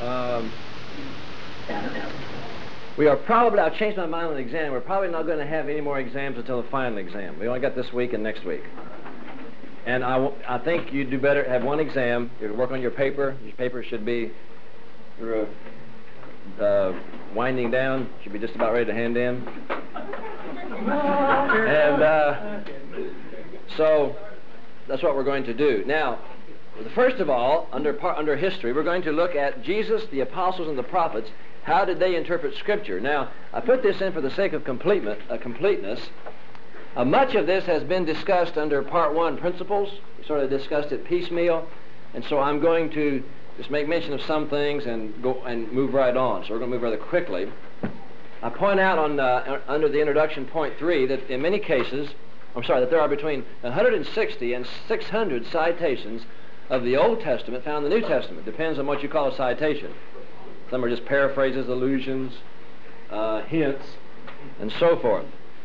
Um, we are probably, I've changed my mind on the exam, we're probably not going to have any more exams until the final exam. We only got this week and next week. And I think you do better have one exam. You work on your paper. Your paper should be winding down. Should be just about ready to hand in. And so that's what we're going to do. Now, first of all, under history, we're going to look at Jesus, the apostles, and the prophets. How did they interpret Scripture? Now, I put this in for the sake of completeness. Much of this has been discussed under Part 1, Principles. We sort of discussed it piecemeal, and so I'm going to just make mention of some things and go and move right on. So we're going to move rather quickly. I point out under the introduction, point 3, that in many cases, that there are between 160 and 600 citations of the Old Testament found in the New Testament. Depends on what you call a citation. Some are just paraphrases, allusions, hints, and so forth.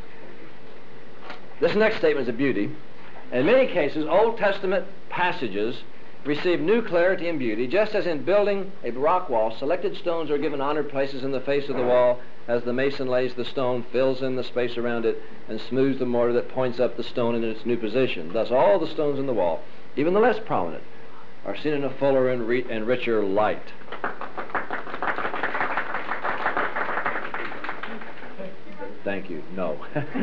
This next statement is a beauty. In many cases, Old Testament passages receive new clarity and beauty, just as in building a rock wall, selected stones are given honored places in the face of the wall as the mason lays the stone, fills in the space around it, and smooths the mortar that points up the stone in its new position. Thus all the stones in the wall, even the less prominent, are seen in a fuller and richer light. Thank you. No.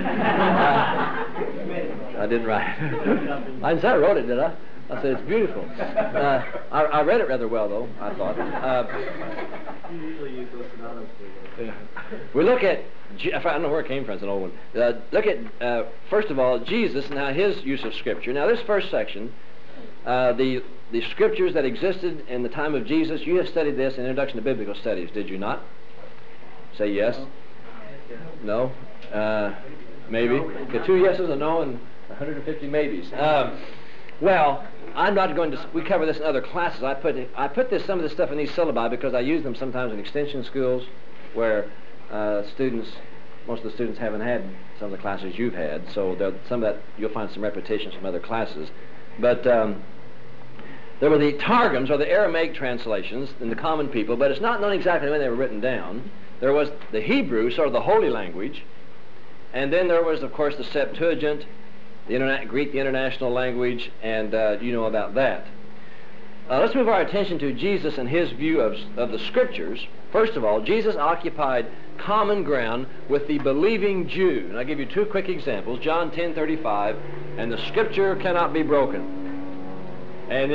I didn't write it. I wrote it, did I? I said it's beautiful. I read it rather well, though, I thought. Usually you go synonymously. We look at, I don't know where it came from, it's an old one. Look at, first of all, Jesus, now his use of Scripture. Now this first section, the Scriptures that existed in the time of Jesus, you have studied this in Introduction to Biblical Studies, did you not? Say yes. No? Maybe? Okay, 2 yeses, a no, and 150 maybes. Well, I'm not going to, we cover this in other classes. I put some of this stuff in these syllabi because I use them sometimes in extension schools where most of the students haven't had some of the classes you've had, so some of that, you'll find some repetitions from other classes. But there were the Targums, or the Aramaic translations, in the common people, but it's not known exactly when they were written down. There was the Hebrew, sort of the holy language, and then there was, of course, the Septuagint, the Greek, the international language, and you know about that. Let's move our attention to Jesus and his view of the Scriptures. First of all, Jesus occupied common ground with the believing Jew. And I'll give you two quick examples. John 10:35, and the Scripture cannot be broken. And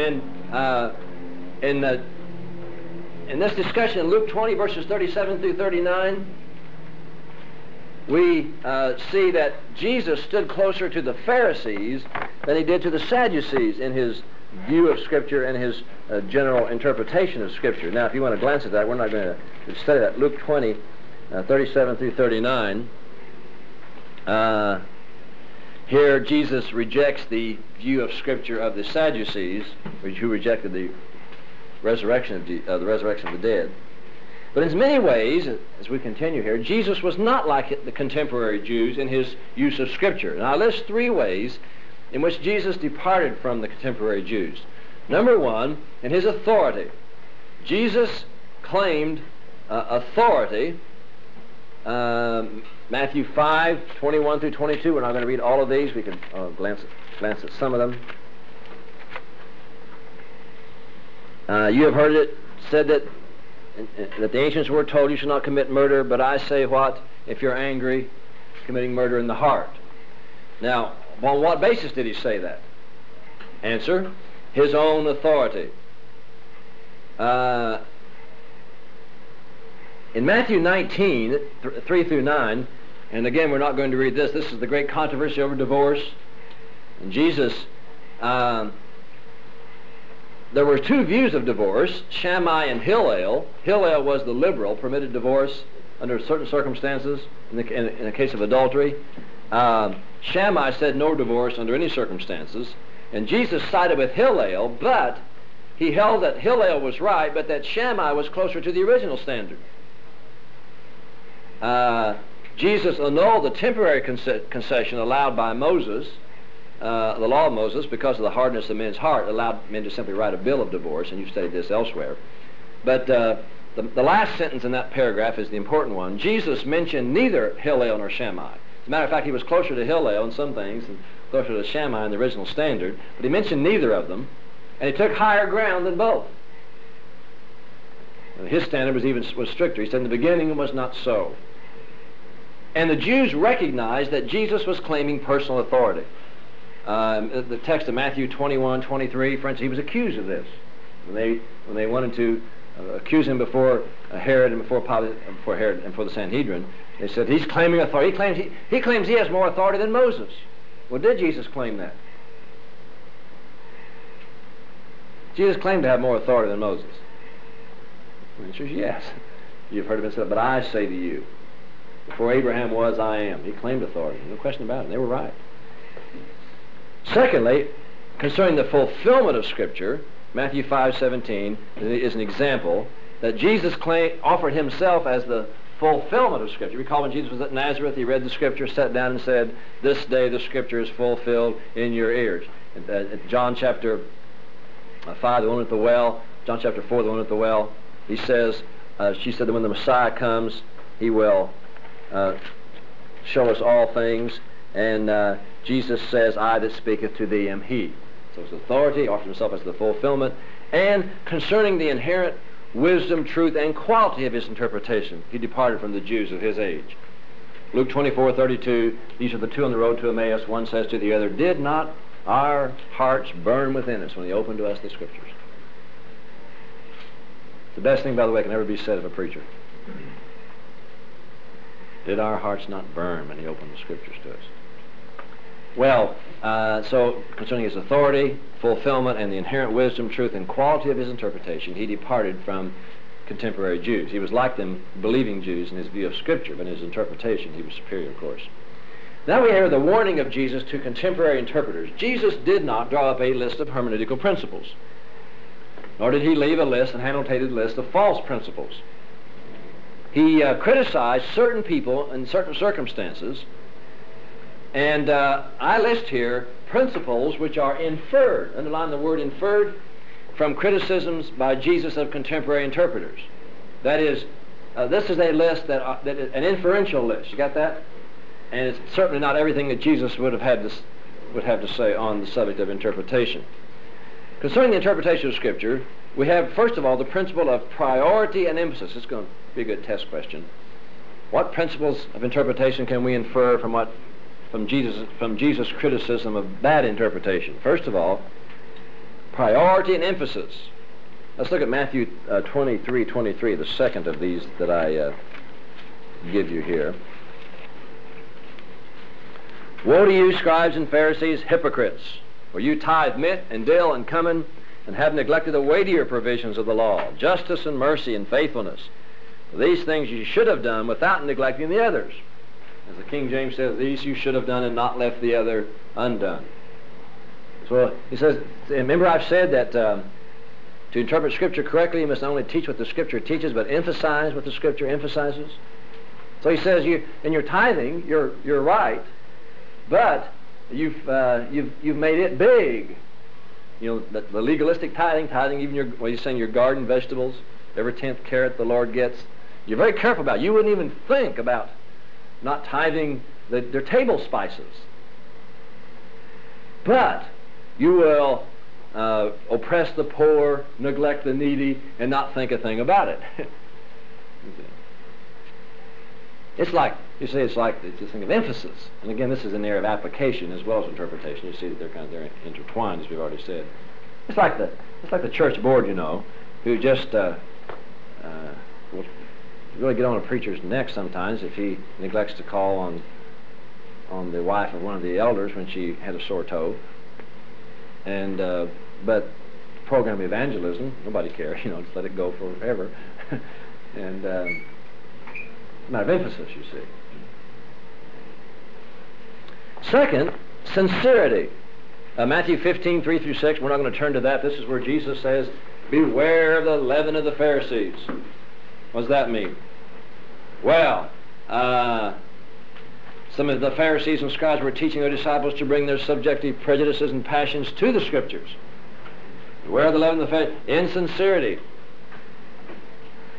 then in this discussion in Luke 20, verses 37 through 39, we see that Jesus stood closer to the Pharisees than he did to the Sadducees in his view of Scripture and his general interpretation of Scripture. Now, if you want to glance at that, we're not going to study that. Luke 20, 37 through 39. Here, Jesus rejects the view of Scripture of the Sadducees, who rejected the resurrection of the dead. But in many ways, as we continue here, Jesus was not like the contemporary Jews in his use of Scripture. Now, I list 3 ways in which Jesus departed from the contemporary Jews. Number 1, in his authority. Jesus claimed authority. Matthew 5:21 through 22. We're not going to read all of these. We can glance at some of them. You have heard it said that the ancients were told you should not commit murder, but I say what? If you're angry, committing murder in the heart. Now, on what basis did he say that? Answer, his own authority. In Matthew 19, 3 through 9, and again, we're not going to read this. This is the great controversy over divorce. And Jesus, there were 2 views of divorce, Shammai and Hillel. Hillel was the liberal, permitted divorce under certain circumstances in the case of adultery. Shammai said no divorce under any circumstances. And Jesus sided with Hillel, but he held that Hillel was right, but that Shammai was closer to the original standard. Jesus annulled the temporary concession allowed by Moses, the law of Moses, because of the hardness of men's heart, allowed men to simply write a bill of divorce, and you've studied this elsewhere. But the last sentence in that paragraph is the important one. Jesus mentioned neither Hillel nor Shammai. As a matter of fact, he was closer to Hillel in some things and closer to Shammai in the original standard, but he mentioned neither of them, and he took higher ground than both. And his standard was stricter. He said, in the beginning it was not so. And the Jews recognized that Jesus was claiming personal authority. The text of Matthew 21:23, for instance, he was accused of this. When they wanted to accuse him before Herod and before Herod and for the Sanhedrin, they said, he's claiming authority. He claims he has more authority than Moses. Well, did Jesus claim that? Jesus claimed to have more authority than Moses. The answer is yes. You've heard of it said, but I say to you, before Abraham was, I am. He claimed authority. No question about it. They were right. Secondly, concerning the fulfillment of Scripture, Matthew 5:17 is an example that Jesus offered himself as the fulfillment of Scripture. Recall when Jesus was at Nazareth, he read the Scripture, sat down and said, this day the Scripture is fulfilled in your ears. John chapter 5, the woman at the well, John chapter 4, the woman at the well, he says, she said that when the Messiah comes, he will show us all things, and Jesus says, I that speaketh to thee am he. So his authority, offered himself as the fulfillment, and concerning the inherent wisdom, truth, and quality of his interpretation, he departed from the Jews of his age. Luke 24:32, these are the two on the road to Emmaus. One says to the other, did not our hearts burn within us when he opened to us the Scriptures? The best thing, by the way, can ever be said of a preacher. Did our hearts not burn when he opened the Scriptures to us? Well, so concerning his authority, fulfillment, and the inherent wisdom, truth, and quality of his interpretation, he departed from contemporary Jews. He was like them, believing Jews in his view of Scripture, but in his interpretation he was superior, of course. Now we hear the warning of Jesus to contemporary interpreters. Jesus did not draw up a list of hermeneutical principles, nor did he leave a list, an annotated list of false principles. He criticized certain people in certain circumstances, and I list here principles which are inferred, underline the word inferred, from criticisms by Jesus of contemporary interpreters. That is, this is a list that an inferential list. You got that? And it's certainly not everything that Jesus would have to say on the subject of interpretation. Concerning the interpretation of Scripture, we have, first of all, the principle of priority and emphasis. It's going to be a good test question. What principles of interpretation can we infer from Jesus' criticism of bad interpretation? First of all, priority and emphasis. Let's look at Matthew 23:23, the second of these that I give you here. Woe to you, scribes and Pharisees, hypocrites! For you tithe mint and dill and cumin, and have neglected the weightier provisions of the law, justice and mercy and faithfulness. For these things you should have done without neglecting the others. As the King James says, these you should have done and not left the other undone. So he says, remember I've said that to interpret Scripture correctly, you must not only teach what the Scripture teaches, but emphasize what the Scripture emphasizes. So he says, in your tithing, you're right, but you've made it big. You know, the legalistic tithing even your garden vegetables, every 10th carat the Lord gets. You're very careful about it. You wouldn't even think about not tithing their table spices. But you will oppress the poor, neglect the needy, and not think a thing about it. It's like this thing of emphasis. And again, this is an area of application as well as interpretation. You see that they're intertwined, as we've already said. It's like the church board, you know, who just will really get on a preacher's neck sometimes if he neglects to call on the wife of one of the elders when she had a sore toe. And but program evangelism, nobody cares, you know, just let it go forever. And matter of emphasis, you see. Second, sincerity. Matthew 15:3-6. We're not going to turn to that. This is where Jesus says, "Beware of the leaven of the Pharisees." What does that mean? Well, some of the Pharisees and scribes were teaching their disciples to bring their subjective prejudices and passions to the Scriptures. Beware of the leaven of the Pharisees. Insincerity.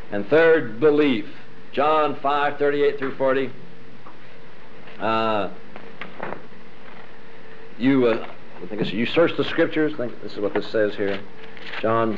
And third, belief. John 5:38 through 40. I think it's, you search the Scriptures. I think this is what this says here. John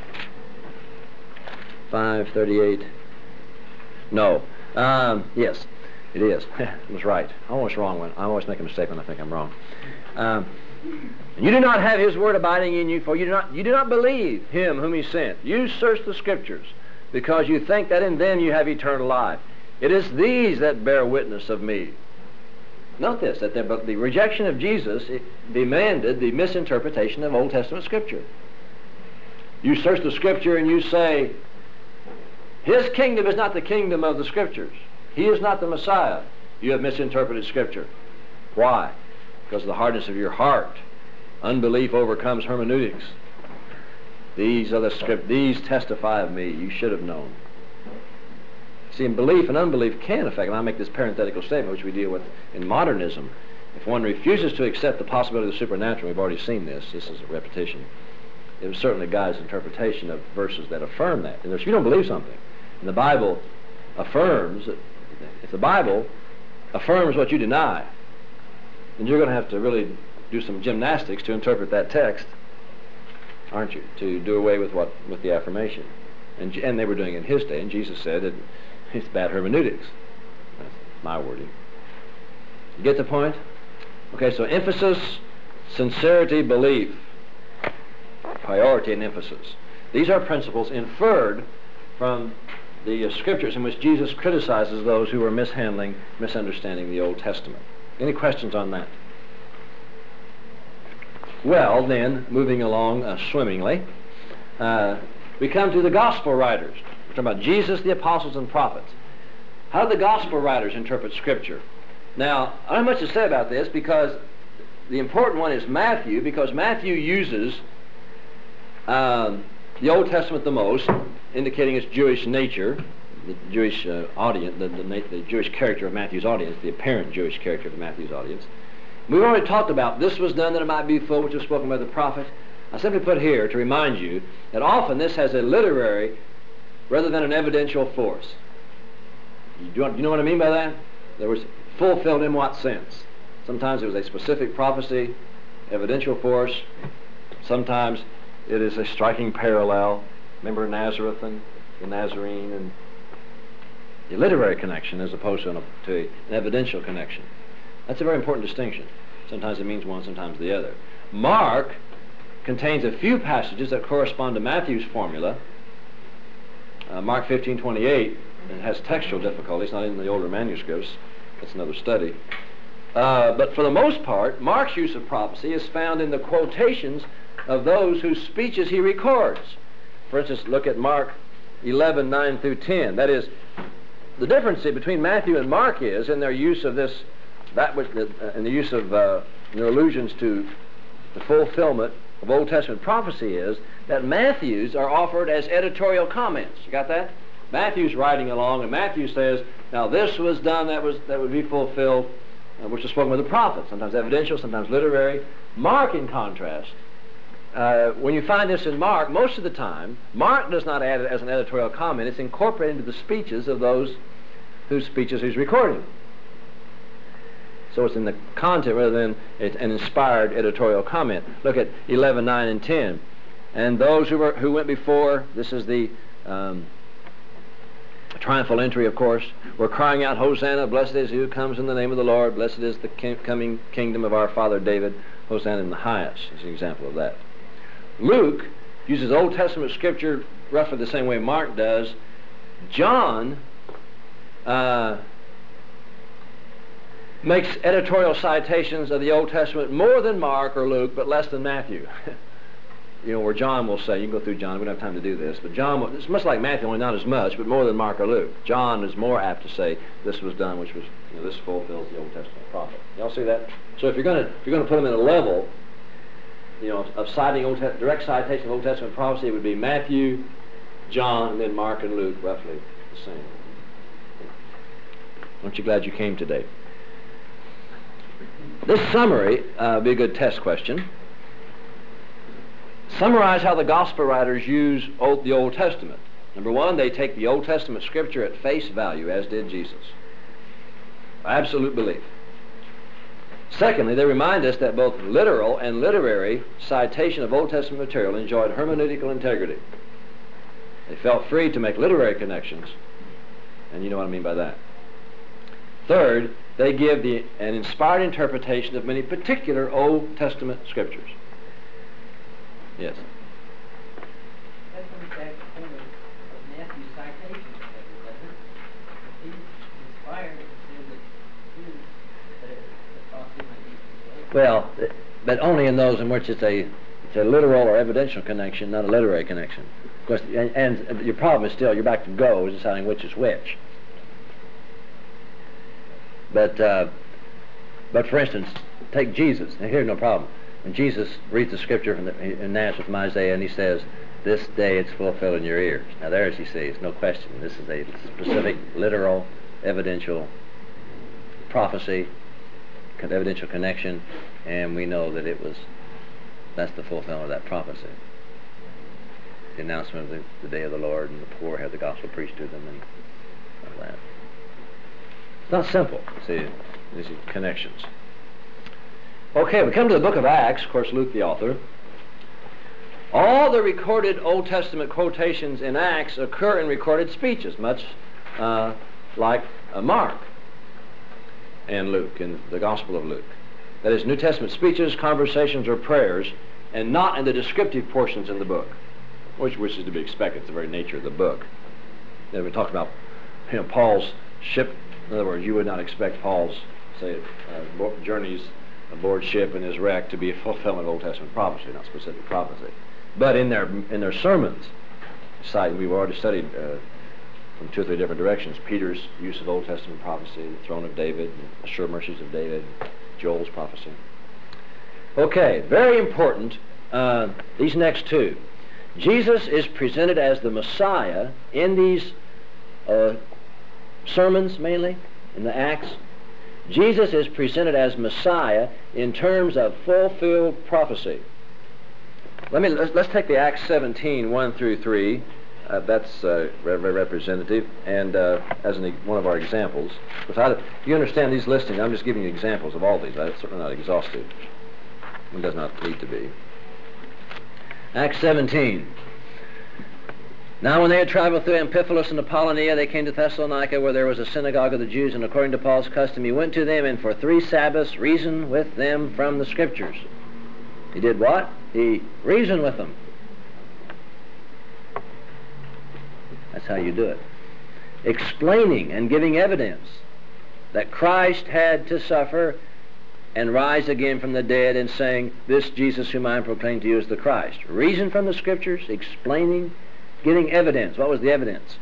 5:38. No. Yes, it is. I was right. I'm always wrong when I always make a mistake when I think I'm wrong. You do not have His word abiding in you, for you do not believe Him whom He sent. You search the Scriptures, because you think that in them you have eternal life. It is these that bear witness of me. Note this, that the rejection of Jesus demanded the misinterpretation of Old Testament Scripture. You search the Scripture and you say, His kingdom is not the kingdom of the Scriptures. He is not the Messiah. You have misinterpreted Scripture. Why? Because of the hardness of your heart. Unbelief overcomes hermeneutics. These are the script. These testify of me. You should have known. See, in belief and unbelief can affect, and I make this parenthetical statement, which we deal with in modernism. If one refuses to accept the possibility of the supernatural, we've already seen this. This is a repetition. It was certainly God's interpretation of verses that affirm that. And if you don't believe something, and the Bible affirms, if the Bible affirms what you deny, then you're going to have to really do some gymnastics to interpret that text, aren't you? To do away with the affirmation. And they were doing it in His day, and Jesus said that it's bad hermeneutics. That's my wording. You get the point? Okay, so emphasis, sincerity, belief, priority and emphasis. These are principles inferred from the Scriptures in which Jesus criticizes those who were misunderstanding the Old Testament. Any questions on that? Well, then, moving along swimmingly, we come to the Gospel writers. We're talking about Jesus, the apostles, and prophets. How do the Gospel writers interpret Scripture? Now, I don't have much to say about this because the important one is Matthew, because Matthew uses the Old Testament the most, indicating its Jewish nature, the Jewish audience, the Jewish character of Matthew's audience, the apparent Jewish character of Matthew's audience. We've already talked about this was done that it might be fulfilled which was spoken by the prophet. I simply put here to remind you that often this has a literary rather than an evidential force. You know what I mean by that? There was fulfilled in what sense? Sometimes it was a specific prophecy, evidential force. Sometimes it is a striking parallel. Remember Nazareth and the Nazarene, and a literary connection as opposed to an evidential connection. That's a very important distinction. Sometimes it means one, sometimes the other. Mark contains a few passages that correspond to Matthew's formula. Mark 15:28, it has textual difficulties, not in the older manuscripts. That's another study. But for the most part, Mark's use of prophecy is found in the quotations of those whose speeches he records. For instance, look at Mark 11:9 through 10. That is, the difference between Matthew and Mark is in their use of this, in the use of their allusions to the fulfillment of Old Testament prophecy is that Matthew's are offered as editorial comments. You got that? Matthew's writing along, and Matthew says, now this was done that would be fulfilled, which was spoken by the prophet, sometimes evidential, sometimes literary. Mark, in contrast, when you find this in Mark, most of the time, Mark does not add it as an editorial comment. It's incorporated into the speeches of those whose speeches he's recording. So it's in the content rather than an inspired editorial comment. Look at 11:9 and 10. And those who went before, this is the triumphal entry, of course, were crying out, Hosanna, blessed is he who comes in the name of the Lord, blessed is the coming kingdom of our father David, Hosanna in the highest, is an example of that. Luke uses Old Testament Scripture roughly the same way Mark does. John makes editorial citations of the Old Testament more than Mark or Luke, but less than Matthew. Where John will say, you can go through John, we don't have time to do this, but John, it's much like Matthew, only not as much, but more than Mark or Luke. John is more apt to say, this was done, which was, this fulfills the Old Testament prophet. Y'all see that? So if you're going to put them in a level, of citing direct citation of Old Testament prophecy, it would be Matthew, John, and then Mark and Luke, roughly the same. Aren't you glad you came today? This summary would be a good test question. Summarize how the Gospel writers use the Old Testament. Number one, they take the Old Testament Scripture at face value, as did Jesus. Absolute belief. Secondly, they remind us that both literal and literary citation of Old Testament material enjoyed hermeneutical integrity. They felt free to make literary connections, and you know what I mean by that. Third, they give an inspired interpretation of many particular Old Testament Scriptures. Yes? That comes back to the point of Matthew's citation, doesn't it? He inspired and said that the prophecy might be fulfilled. Well, but only in those in which it's a literal or evidential connection, not a literary connection. Of course, and your problem is still, you're back to go, is deciding which is which. But for instance, take Jesus. Now, here's no problem. When Jesus reads the Scripture in Nazareth from Isaiah, and he says, "This day it's fulfilled in your ears." Now, there, as you see, is no question. This is a specific, literal, evidential prophecy, evidential connection, and we know that that's the fulfillment of that prophecy. The announcement of the day of the Lord, and the poor have the gospel preached to them, and all that. It's not simple, see, these connections. Okay, we come to the book of Acts, of course, Luke the author. All the recorded Old Testament quotations in Acts occur in recorded speeches, much like Mark and Luke, in the Gospel of Luke. That is, New Testament speeches, conversations, or prayers, and not in the descriptive portions in the book, which is to be expected. It's the very nature of the book. Then we talked about Paul's ship. In other words, you would not expect Paul's, say, journeys aboard ship and his wreck to be a fulfillment of Old Testament prophecy, not specific prophecy. But in their sermons, we've already studied from 2 or 3 different directions, Peter's use of Old Testament prophecy, the throne of David, the sure mercies of David, Joel's prophecy. Okay, very important, these next two. Jesus is presented as the Messiah in these sermons, mainly, in the Acts. Jesus is presented as Messiah in terms of fulfilled prophecy. Let's take the Acts 17, 1 through 3. That's very representative, and as one of our examples. If you understand these listings, I'm just giving you examples of all these. It's certainly not exhaustive. It does not need to be. Acts 17. Now when they had traveled through Amphipolis and Apollonia, they came to Thessalonica, where there was a synagogue of the Jews, and according to Paul's custom, he went to them, and for 3 Sabbaths reasoned with them from the Scriptures. He did what? He reasoned with them. That's how you do it. Explaining and giving evidence that Christ had to suffer and rise again from the dead, and saying, "This Jesus whom I proclaim to you is the Christ." Reason from the Scriptures, explaining, giving evidence. What was the evidence?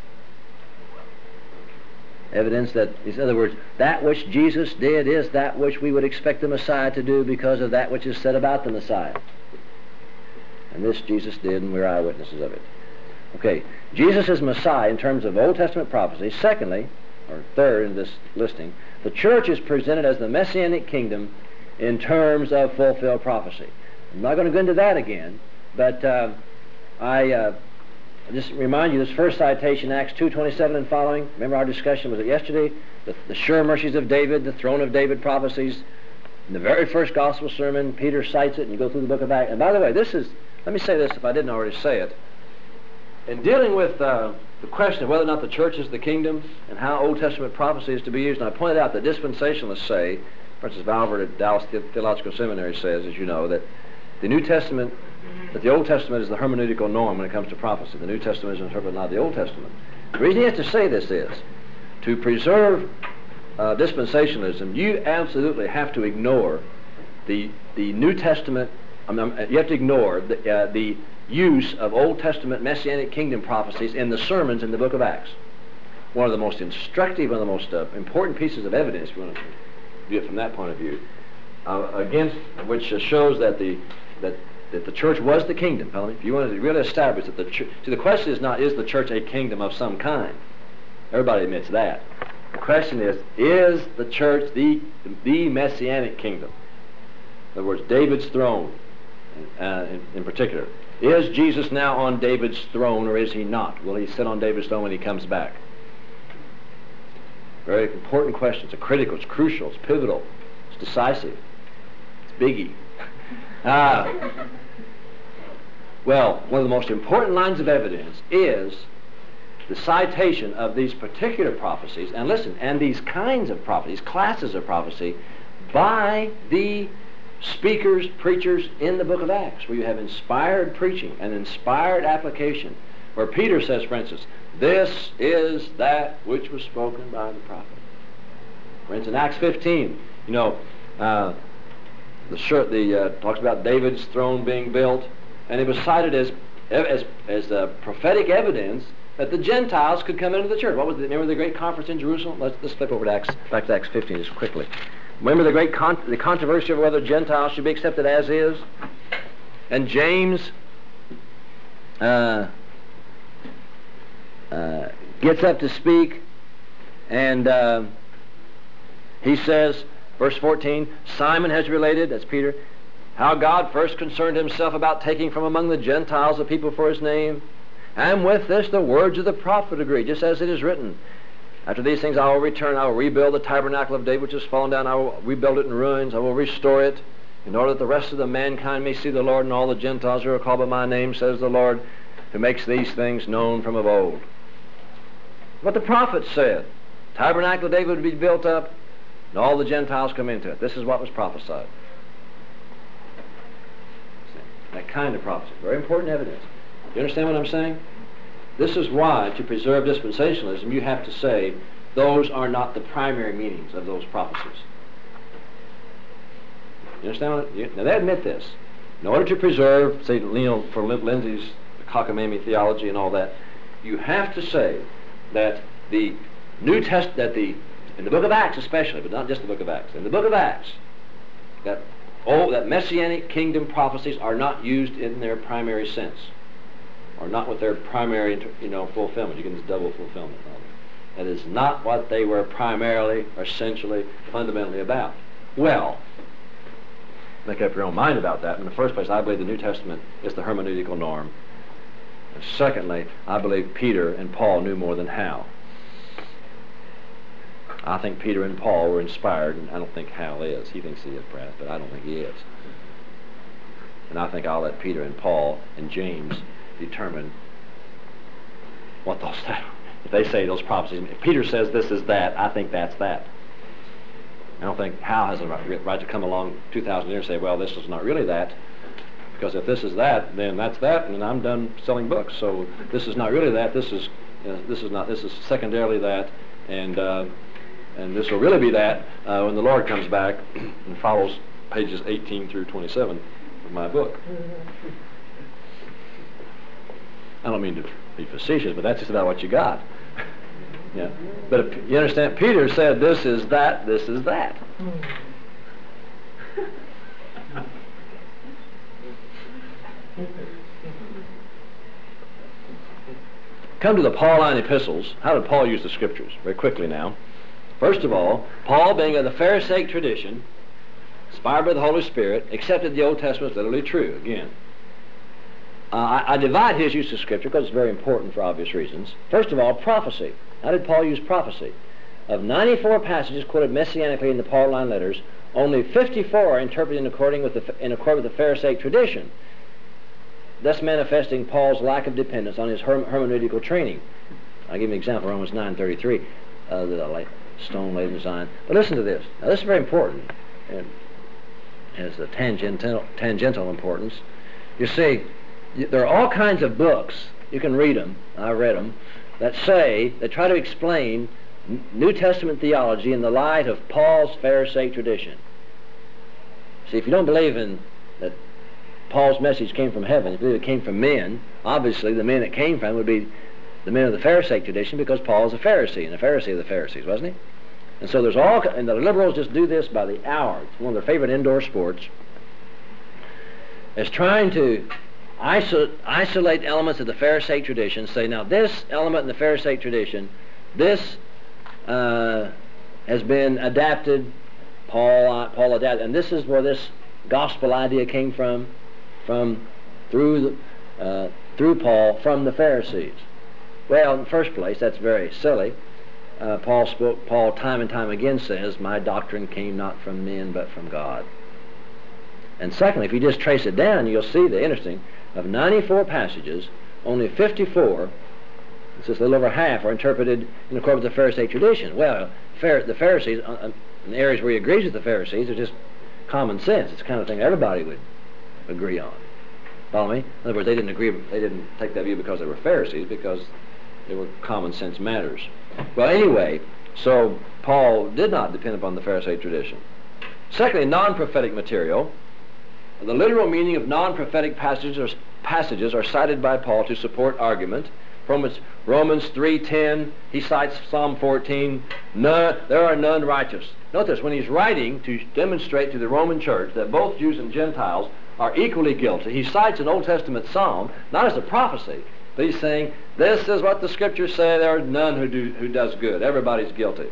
Evidence that, in other words, that which Jesus did is that which we would expect the Messiah to do because of that which is said about the Messiah. And this Jesus did, and we're eyewitnesses of it. Okay, Jesus is Messiah in terms of Old Testament prophecy. Secondly, or third in this listing, the church is presented as the Messianic kingdom in terms of fulfilled prophecy. I'm not going to go into that again, but I just remind you, this first citation, Acts 2:27 and following. Remember our discussion, was it yesterday? The sure mercies of David, the throne of David prophecies. In the very first gospel sermon, Peter cites it, and you go through the book of Acts. And by the way, let me say this if I didn't already say it. In dealing with the question of whether or not the church is the kingdom and how Old Testament prophecy is to be used, and I pointed out that dispensationalists say, for instance, Valverde at Dallas Theological Seminary says, as you know, that the New Testament, that the Old Testament is the hermeneutical norm when it comes to prophecy. The New Testament is interpreted, not the Old Testament. The reason he has to say this is, to preserve dispensationalism, you absolutely have to ignore the New Testament. You have to ignore the use of Old Testament Messianic kingdom prophecies in the sermons in the book of Acts. One of the most instructive, one of the most important pieces of evidence, if you want to view it from that point of view, against which shows that the church was the kingdom. If you want to really establish that the church, see, the question is not, is the church a kingdom of some kind? Everybody admits that. The question is the church the Messianic kingdom? In other words, David's throne in particular. Is Jesus now on David's throne, or is he not? Will he sit on David's throne when he comes back? Very important question. It's critical, it's crucial, it's pivotal, it's decisive, it's biggie. Well, one of the most important lines of evidence is the citation of these particular prophecies, and listen, and these kinds of prophecies, classes of prophecy, by the speakers, preachers in the book of Acts, where you have inspired preaching and inspired application, where Peter says, for instance, this is that which was spoken by the prophet. For instance, Acts 15, talks about David's throne being built, and it was cited as prophetic evidence that the Gentiles could come into the church. What was remember the great conference in Jerusalem? Let's flip over to back to Acts 15 just quickly. Remember the great the controversy over whether Gentiles should be accepted as is? And James gets up to speak, and he says, verse 14, Simon has related, that's Peter, how God first concerned himself about taking from among the Gentiles a people for his name. And with this the words of the prophet agree, just as it is written, after these things I will return, I will rebuild the tabernacle of David which has fallen down, I will rebuild it in ruins, I will restore it, in order that the rest of the mankind may see the Lord, and all the Gentiles who are called by my name, says the Lord, who makes these things known from of old. What the prophet said, tabernacle of David would be built up, and all the Gentiles come into it. This is what was prophesied. That kind of prophecy. Very important evidence. You understand what I'm saying? This is why, to preserve dispensationalism, you have to say those are not the primary meanings of those prophecies. You understand? Now they admit this. In order to preserve, say, for Lindsay's cockamamie theology and all that, you have to say that the New Testament, in the book of Acts especially, but not just the book of Acts, in the book of Acts, that Messianic kingdom prophecies are not used in their primary sense, or not with their primary, fulfillment. You get this double fulfillment. That is not what they were primarily, essentially, fundamentally about. Well, make up your own mind about that. In the first place, I believe the New Testament is the hermeneutical norm. And secondly, I believe Peter and Paul knew more than Hal. I think Peter and Paul were inspired, and I don't think Hal is. He thinks he is, perhaps, but I don't think he is. And I think I'll let Peter and Paul and James determine what those say. If they say those prophecies, if Peter says this is that, I think that's that. I don't think Hal has a right to come along 2,000 years and say, well, this is not really that, because if this is that, then that's that, and I'm done selling books. So this is not really that. This is secondarily that, and this will really be that when the Lord comes back and follows pages 18 through 27 of my book. I don't mean to be facetious, but that's just about what you got. Yeah. But if you understand, Peter said, this is that, this is that. Come to the Pauline epistles. How did Paul use the scriptures? Very quickly now. First of all, Paul, being of the Pharisaic tradition, inspired by the Holy Spirit, accepted the Old Testament as literally true. Again, I divide his use of Scripture because it's very important for obvious reasons. First of all, prophecy. How did Paul use prophecy? Of 94 passages quoted messianically in the Pauline letters, only 54 are interpreted in accord with the Pharisaic tradition, thus manifesting Paul's lack of dependence on his hermeneutical training. I'll give you an example, Romans 9:33, the stone laid in Zion. But listen to this. Now this is very important, and has a tangential importance. You see, there are all kinds of books, you can read them, I read them, that try to explain New Testament theology in the light of Paul's Pharisaic tradition. See, if you don't believe that Paul's message came from heaven, if you believe it came from men, obviously the men it came from would be the men of the Pharisaic tradition, because Paul is a Pharisee, and a Pharisee of the Pharisees, wasn't he? And so and the liberals just do this by the hour. It's one of their favorite indoor sports, is trying to isolate elements of the Pharisaic tradition, say, now this element in the Pharisaic tradition, this has been adapted, Paul adapted, and this is where this gospel idea came from through through Paul from the Pharisees. Well, in the first place, that's very silly. Paul time and time again says, my doctrine came not from men but from God. And secondly, if you just trace it down, you'll see the interesting, of 94 passages, only 54, it's just a little over half, are interpreted in accordance with the Pharisaic tradition. Well, the Pharisees, in the areas where he agrees with the Pharisees, are just common sense. It's the kind of thing everybody would agree on. Follow me? In other words, they didn't take that view because they were Pharisees, because they were common sense matters. Well, anyway, so Paul did not depend upon the Pharisaic tradition. Secondly, non-prophetic material. The literal meaning of non-prophetic passages are cited by Paul to support argument. Romans 3:10, he cites Psalm 14, there are none righteous. Notice, when he's writing to demonstrate to the Roman church that both Jews and Gentiles are equally guilty, he cites an Old Testament psalm, not as a prophecy, but he's saying, this is what the Scriptures say, there are none who does good. Everybody's guilty.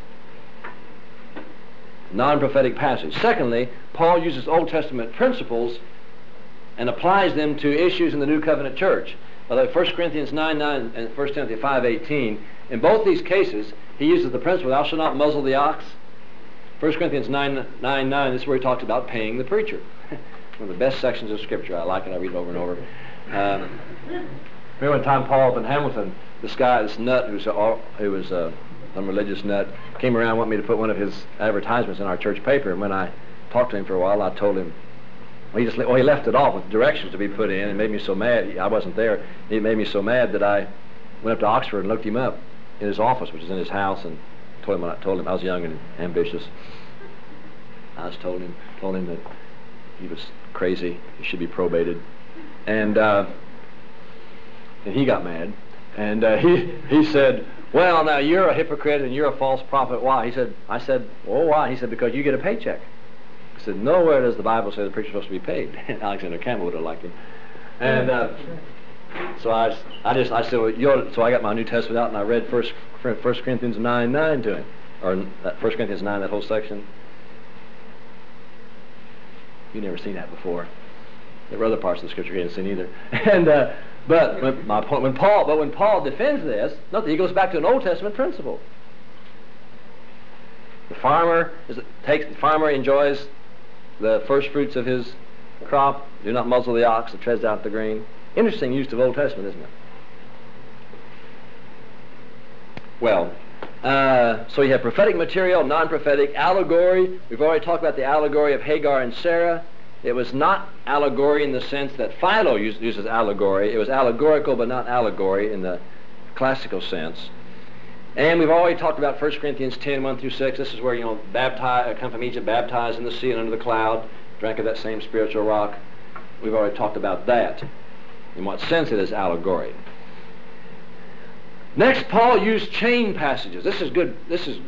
Non-prophetic passage. Secondly, Paul uses Old Testament principles and applies them to issues in the New Covenant church. Although 1 Corinthians 9:9 and 1 Timothy 5:18, in both these cases, he uses the principle, thou shalt not muzzle the ox. 1 Corinthians 9:9, this is where he talks about paying the preacher. One of the best sections of Scripture. I like it. I read it over and over. Remember one time Paul up in Hamilton, this nut who was some religious nut, came around and wanted me to put one of his advertisements in our church paper, and when I talked to him for a while, I told him, he left it off with directions to be put in, and made me so mad. I wasn't there. It made me so mad that I went up to Oxford and looked him up in his office, which is in his house, and told him I was young and ambitious. I just told him that he was crazy. He should be probated, and he got mad, and he said, well, now you're a hypocrite and you're a false prophet. Why? I said, well, why? He said, because you get a paycheck. I said, nowhere does the Bible say the preacher's supposed to be paid. Alexander Campbell would have liked him. And so I said, well, so I got my New Testament out and I read 1 Corinthians 9:9 to him, or 1 Corinthians 9, that whole section. You've never seen that before. There were other parts of the Scripture he hadn't seen either. And but when Paul defends this, notice he goes back to an Old Testament principle. The farmer enjoys the first fruits of his crop. Do not muzzle the ox that treads out the grain. Interesting use of Old Testament, isn't it? Well, so you have prophetic material, non-prophetic, allegory. We've already talked about the allegory of Hagar and Sarah. It was not allegory in the sense that Philo uses allegory. It was allegorical but not allegory in the classical sense. And we've already talked about 1 Corinthians 10, 1 through 6. This is where, come from Egypt, baptized in the sea and under the cloud, drank of that same spiritual rock. We've already talked about that, in what sense it is allegory. Next, Paul used chain passages. This is good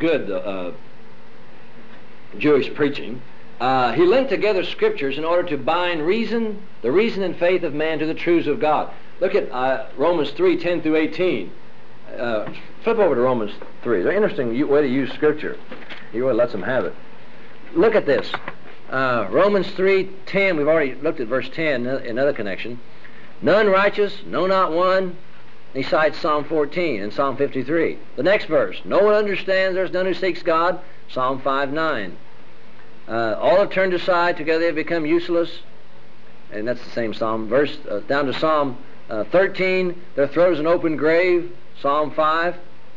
Jewish preaching. He linked together Scriptures in order to bind the reason and faith of man to the truths of God. Look at Romans 3, 10 through 18. Flip over to Romans 3. It's an interesting way to use Scripture. He really lets them have it. Look at this. Romans 3:10, we've already looked at verse 10, another connection. None righteous, no, not one. He cites Psalm 14 and Psalm 53. The next verse, no one understands, there's none who seeks God, Psalm 5:9. All have turned aside, together they have become useless. And that's the same psalm. Verse down to Psalm 13, their throat is an open grave, Psalm 5.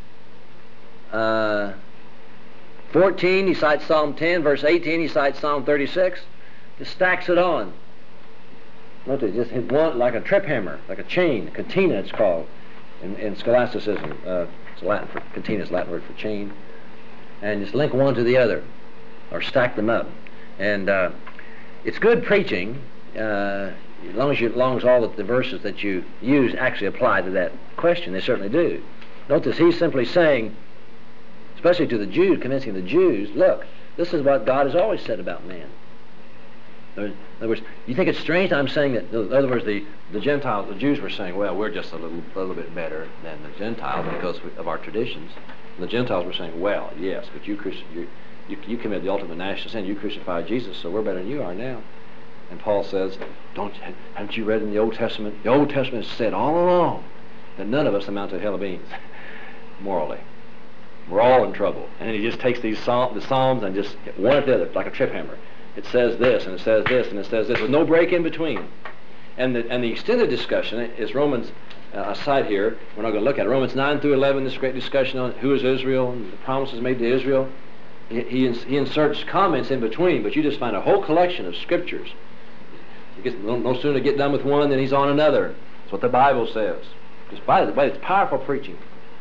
14, he cites Psalm 10. Verse 18, he cites Psalm 36. Just stacks it on. Notice, just hit one like a trip hammer, like a chain, catena it's called in scholasticism. It's Latin for catena, is Latin word for chain. And just link one to the other, or stack them up. And it's good preaching, as long as all of the verses that you use actually apply to that question. They certainly do. Notice he's simply saying, especially to the Jews, convincing the Jews, look, this is what God has always said about man. In other words, you think it's strange I'm saying that, in other words, the Gentiles, the Jews were saying, well, we're just a little bit better than the Gentiles because of our traditions. And the Gentiles were saying, well, yes, but you committed the ultimate national sin. You crucified Jesus, so we're better than you are now. And Paul says, haven't you read in the Old Testament? The Old Testament has said all along that none of us amount to a hill of beans, morally. We're all in trouble. And then he just takes the Psalms and just one after the other, like a trip hammer. It says this, and it says this, and it says this, with no break in between. And the extended discussion is Romans, aside here, we're not going to look at it. Romans 9 through 11, this great discussion on who is Israel and the promises made to Israel. He inserts comments in between, but you just find a whole collection of scriptures. He gets no sooner to get done with one than he's on another. That's what the Bible says. Just by the way, it's powerful preaching.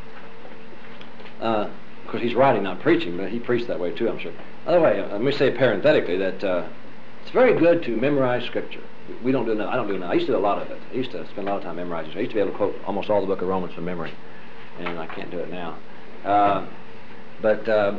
Of course, he's writing, not preaching, but he preached that way too, I'm sure. By the way, let me say parenthetically that it's very good to memorize scripture. We don't do it now. I don't do it now. I used to do a lot of it. I used to spend a lot of time memorizing. I used to be able to quote almost all the book of Romans from memory, and I can't do it now. But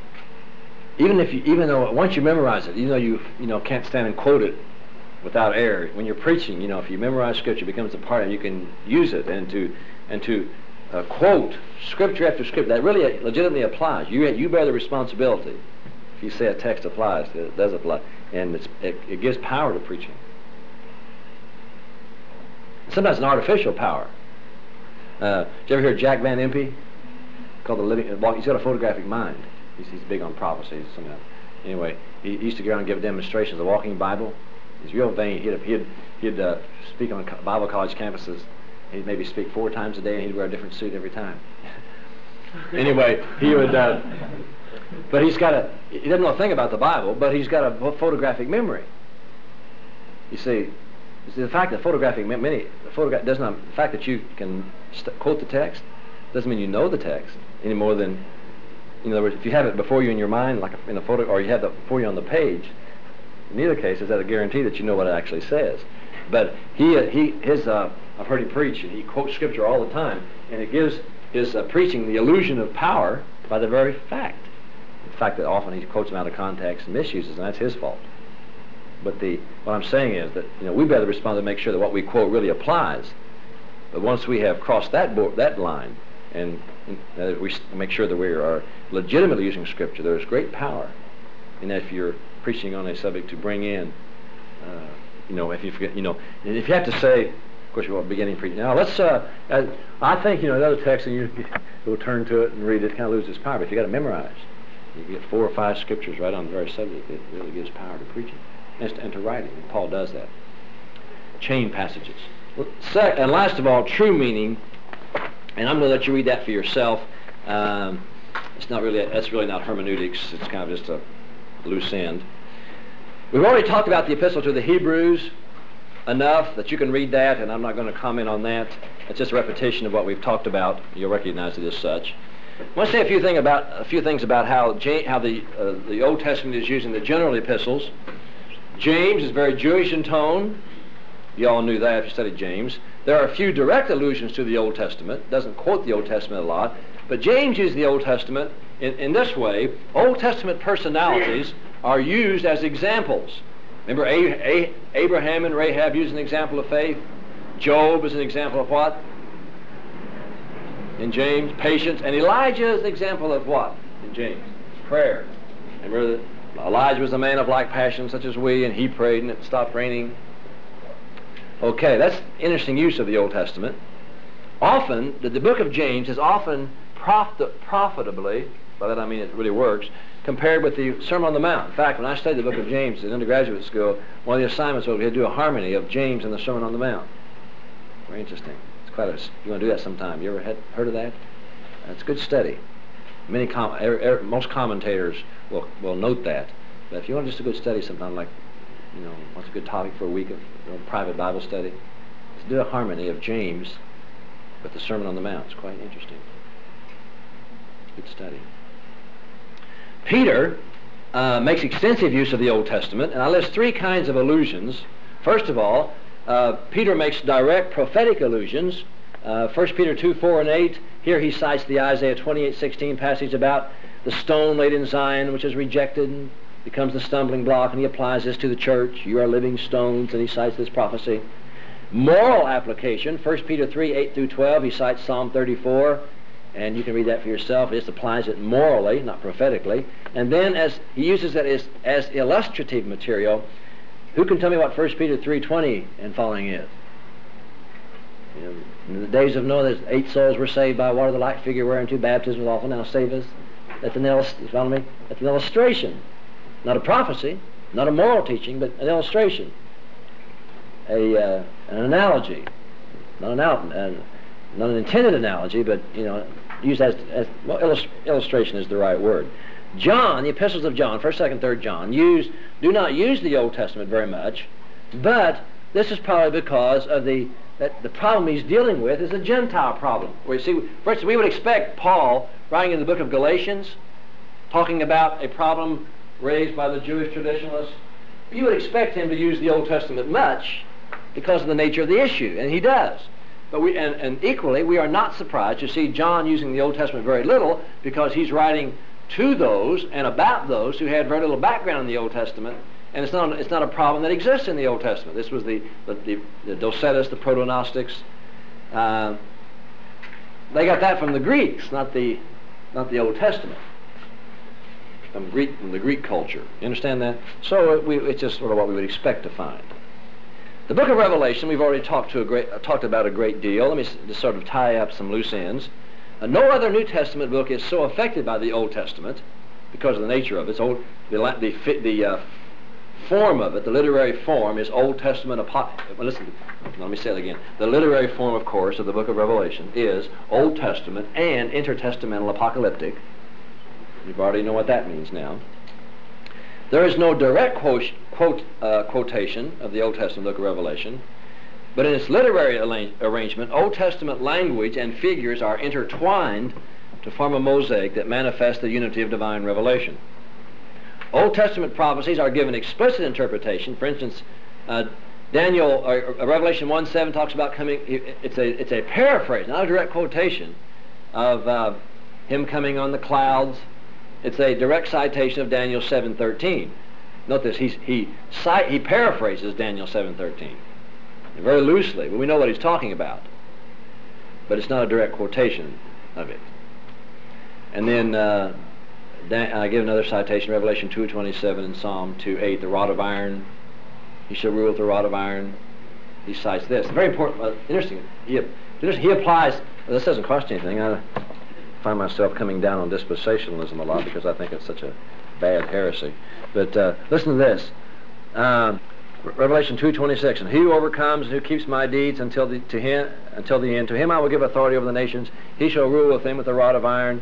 even though once you memorize it, even though you can't stand and quote it without error, when you're preaching, if you memorize scripture, it becomes a part of it. You can use it and to quote scripture after scripture. That really legitimately applies. You bear the responsibility. If you say a text applies, it does apply, and it gives power to preaching. Sometimes an artificial power. Did you ever hear Jack Van Impe? Called the living. He's got a photographic mind. He's big on prophecy. Anyway, he used to go around and give demonstrations of the Walking Bible. He's real vain. He'd speak on Bible college campuses. He'd maybe speak 4 times a day, and he'd wear a different suit every time. Anyway, he would. But he doesn't know a thing about the Bible, but he's got a photographic memory. You see, the fact that the fact that you can quote the text doesn't mean you know the text any more than, in other words, if you have it before you in your mind, like in a photo, or you have it before you on the page, in either case, is that a guarantee that you know what it actually says? But I've heard him preach, and he quotes scripture all the time, and it gives his preaching the illusion of power by the very fact. The fact that often he quotes them out of context and misuses, and that's his fault. But what I'm saying is that we bear the responsibility to make sure that what we quote really applies. But once we have crossed that line, and we make sure that we are legitimately using scripture, there is great power in that if you're preaching on a subject to bring in, if you forget, if you have to say, of course, you're beginning preaching. Now let's. I think another text, and you will turn to it and read it. Kind of loses power. But if you got to memorize, you get 4 or 5 scriptures right on the very subject. It really gives power to preaching and to writing. And Paul does that. Chain passages. And last of all, true meaning. And I'm going to let you read that for yourself. That's really not hermeneutics. It's kind of just a loose end. We've already talked about the epistle to the Hebrews enough that you can read that, and I'm not going to comment on that. It's just a repetition of what we've talked about. You'll recognize it as such. I want to say a few things about how the Old Testament is used in the general epistles. James is very Jewish in tone. You all knew that if you studied James. There are a few direct allusions to the Old Testament. It doesn't quote the Old Testament a lot. But James used the Old Testament in this way. Old Testament personalities are used as examples. Remember Abraham and Rahab used an example of faith. Job is an example of what? In James, patience. And Elijah is an example of what? In James, prayer. Remember that Elijah was a man of like passion such as we, and he prayed and it stopped raining. Okay, that's interesting use of the Old Testament. Often, the book of James is often profitably, by that I mean it really works, compared with the Sermon on the Mount. In fact, when I studied the book of James in undergraduate school, one of the assignments was we had to do a harmony of James and the Sermon on the Mount. Very interesting. It's quite you want to do that sometime. You ever heard of that? It's good study. Most commentators will note that. But if you want just a good study sometime, like, what's a good topic for a week of private Bible study? To do a harmony of James with the Sermon on the Mount. It's quite interesting. Good study. Peter makes extensive use of the Old Testament, and I list 3 kinds of allusions. First of all, Peter makes direct prophetic allusions. 1 Peter 2, 4, and 8. Here he cites the Isaiah 28:16 passage about the stone laid in Zion, which is rejected and becomes the stumbling block, and he applies this to the church. You are living stones, and he cites this prophecy. Moral application, 1 Peter 3, 8 through 12, he cites Psalm 34, and you can read that for yourself. It just applies it morally, not prophetically. And then as he uses that as illustrative material, Who can tell me what 1 Peter 3:20 and following is? You know, in the days of Noah, there's 8 souls were saved by water, the like figure whereunto baptism was often now save us. That's an illustration, not a prophecy, not a moral teaching, but an illustration, an analogy, not an intended analogy, but used as illustration is the right word. John, the epistles of John, 1st, 2nd, 3rd John, do not use the Old Testament very much, but this is probably because of the problem he's dealing with is a Gentile problem. Where you see, for instance, we would expect Paul, writing in the book of Galatians, talking about a problem raised by the Jewish traditionalists, you would expect him to use the Old Testament much because of the nature of the issue, and he does. But and equally, we are not surprised to see John using the Old Testament very little, because he's writing to those and about those who had very little background in the Old Testament, and it's not a problem that exists in the Old Testament. This was the Docetists, the Proto-Gnostics. They got that from the Greeks, not the Old Testament, from the Greek culture. You understand that? So it's just sort of what we would expect to find. The book of Revelation we've already talked about a great deal. Let me just sort of tie up some loose ends. No other New Testament book is so affected by the Old Testament because of the nature of it. The form of it, the literary form, is Old Testament listen, let me say it again. The literary form, of course, of the book of Revelation is Old Testament and intertestamental apocalyptic. You already know what that means now. There is no direct quotation of the Old Testament book of Revelation, but in its literary arrangement, Old Testament language and figures are intertwined to form a mosaic that manifests the unity of divine revelation. Old Testament prophecies are given explicit interpretation. For instance, Revelation 1:7 talks about coming. It's a paraphrase, not a direct quotation of him coming on the clouds. It's a direct citation of Daniel 7:13. Note this: he paraphrases Daniel 7:13 very loosely, but we know what he's talking about. But it's not a direct quotation of it. And then I give another citation: Revelation 2:27 and Psalm 2:8. The rod of iron, he shall rule with the rod of iron. He cites this. Very important, interesting. He applies. Well, this doesn't cost anything. I find myself coming down on dispensationalism a lot because I think it's such a bad heresy. But listen to this. Revelation 2:26. And he who overcomes and who keeps my deeds until the end, to him I will give authority over the nations. He shall rule with them with a rod of iron,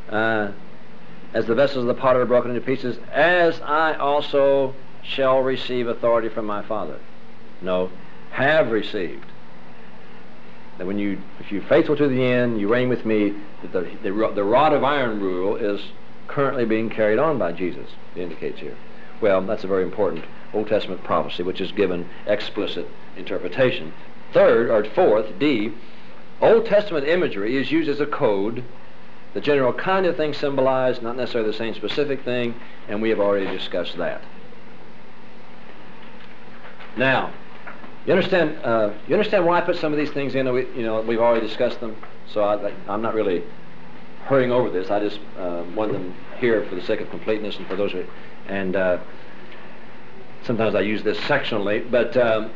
as the vessels of the potter are broken into pieces, as I also shall receive authority from my Father. No, have received. That if you're faithful to the end, you reign with me. The rod of iron rule is currently being carried on by Jesus, it indicates here. Well, that's a very important Old Testament prophecy, which is given explicit interpretation. Fourth, D, Old Testament imagery is used as a code. The general kind of thing symbolized, not necessarily the same specific thing, and we have already discussed that. Now, you understand why I put some of these things in? We've already discussed them, so I'm not really hurrying over this. I just want them here for the sake of completeness and for those who, and sometimes I use this sectionally, but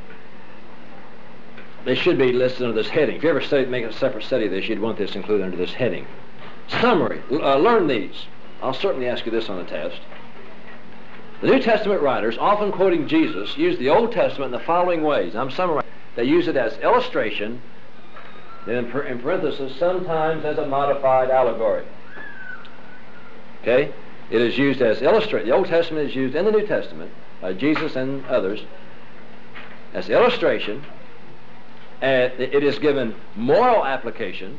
they should be listed under this heading. If you ever make a separate study of this, you'd want this included under this heading. Summary. Learn these. I'll certainly ask you this on the test. The New Testament writers, often quoting Jesus, use the Old Testament in the following ways. I'm summarizing. They use it as illustration, then in parenthesis, sometimes as a modified allegory. Okay? It is used as illustration. The Old Testament is used in the New Testament by Jesus and others as illustration. It is given moral application.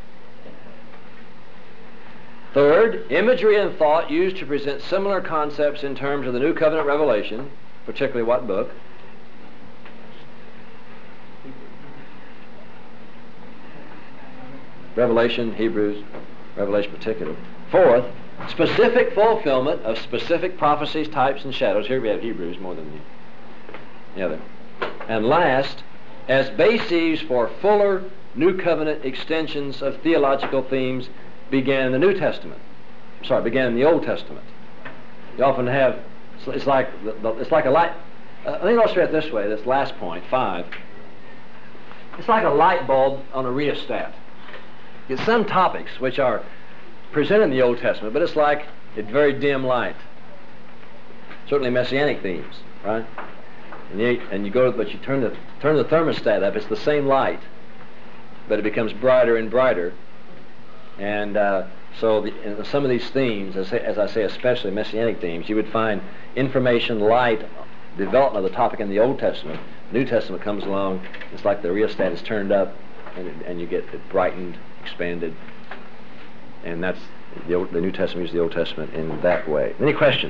Third, imagery and thought used to present similar concepts in terms of the New Covenant revelation, particularly what book? Revelation, Hebrews, Revelation particularly. Fourth, specific fulfillment of specific prophecies, types, and shadows. Here we have Hebrews more than the other. And last, as bases for fuller New Covenant extensions of theological themes began in the New Testament. Began in the Old Testament. You often have, it's like a light. Let me illustrate it this way, this last point, 5. It's like a light bulb on a rheostat. It's some topics which are presented in the Old Testament, but it's like a very dim light. Certainly messianic themes, right? And you go, but you turn the thermostat up. It's the same light, but it becomes brighter and brighter. And so in some of these themes, as I say, especially messianic themes, you would find information, light, development of the topic in the Old Testament. New Testament comes along. It's like the rheostat is turned up, and you get it brightened, expanded, and that's the New Testament uses the Old Testament in that way. Any questions?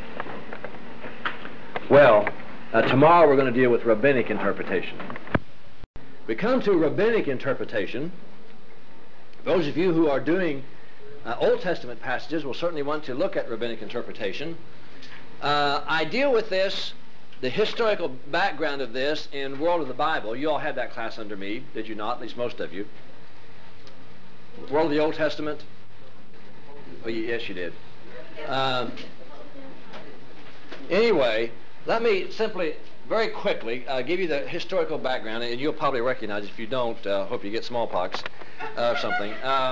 Well, tomorrow we're going to deal with rabbinic interpretation. We come to rabbinic interpretation. Those of you who are doing Old Testament passages will certainly want to look at rabbinic interpretation. I deal with this, the historical background of this, in World of the Bible. You all had that class under me, did you not? At least most of you. World of the Old Testament? Oh, yes, you did. Anyway, let me simply, very quickly, give you the historical background, and you'll probably recognize it. If you don't, hope you get smallpox or something.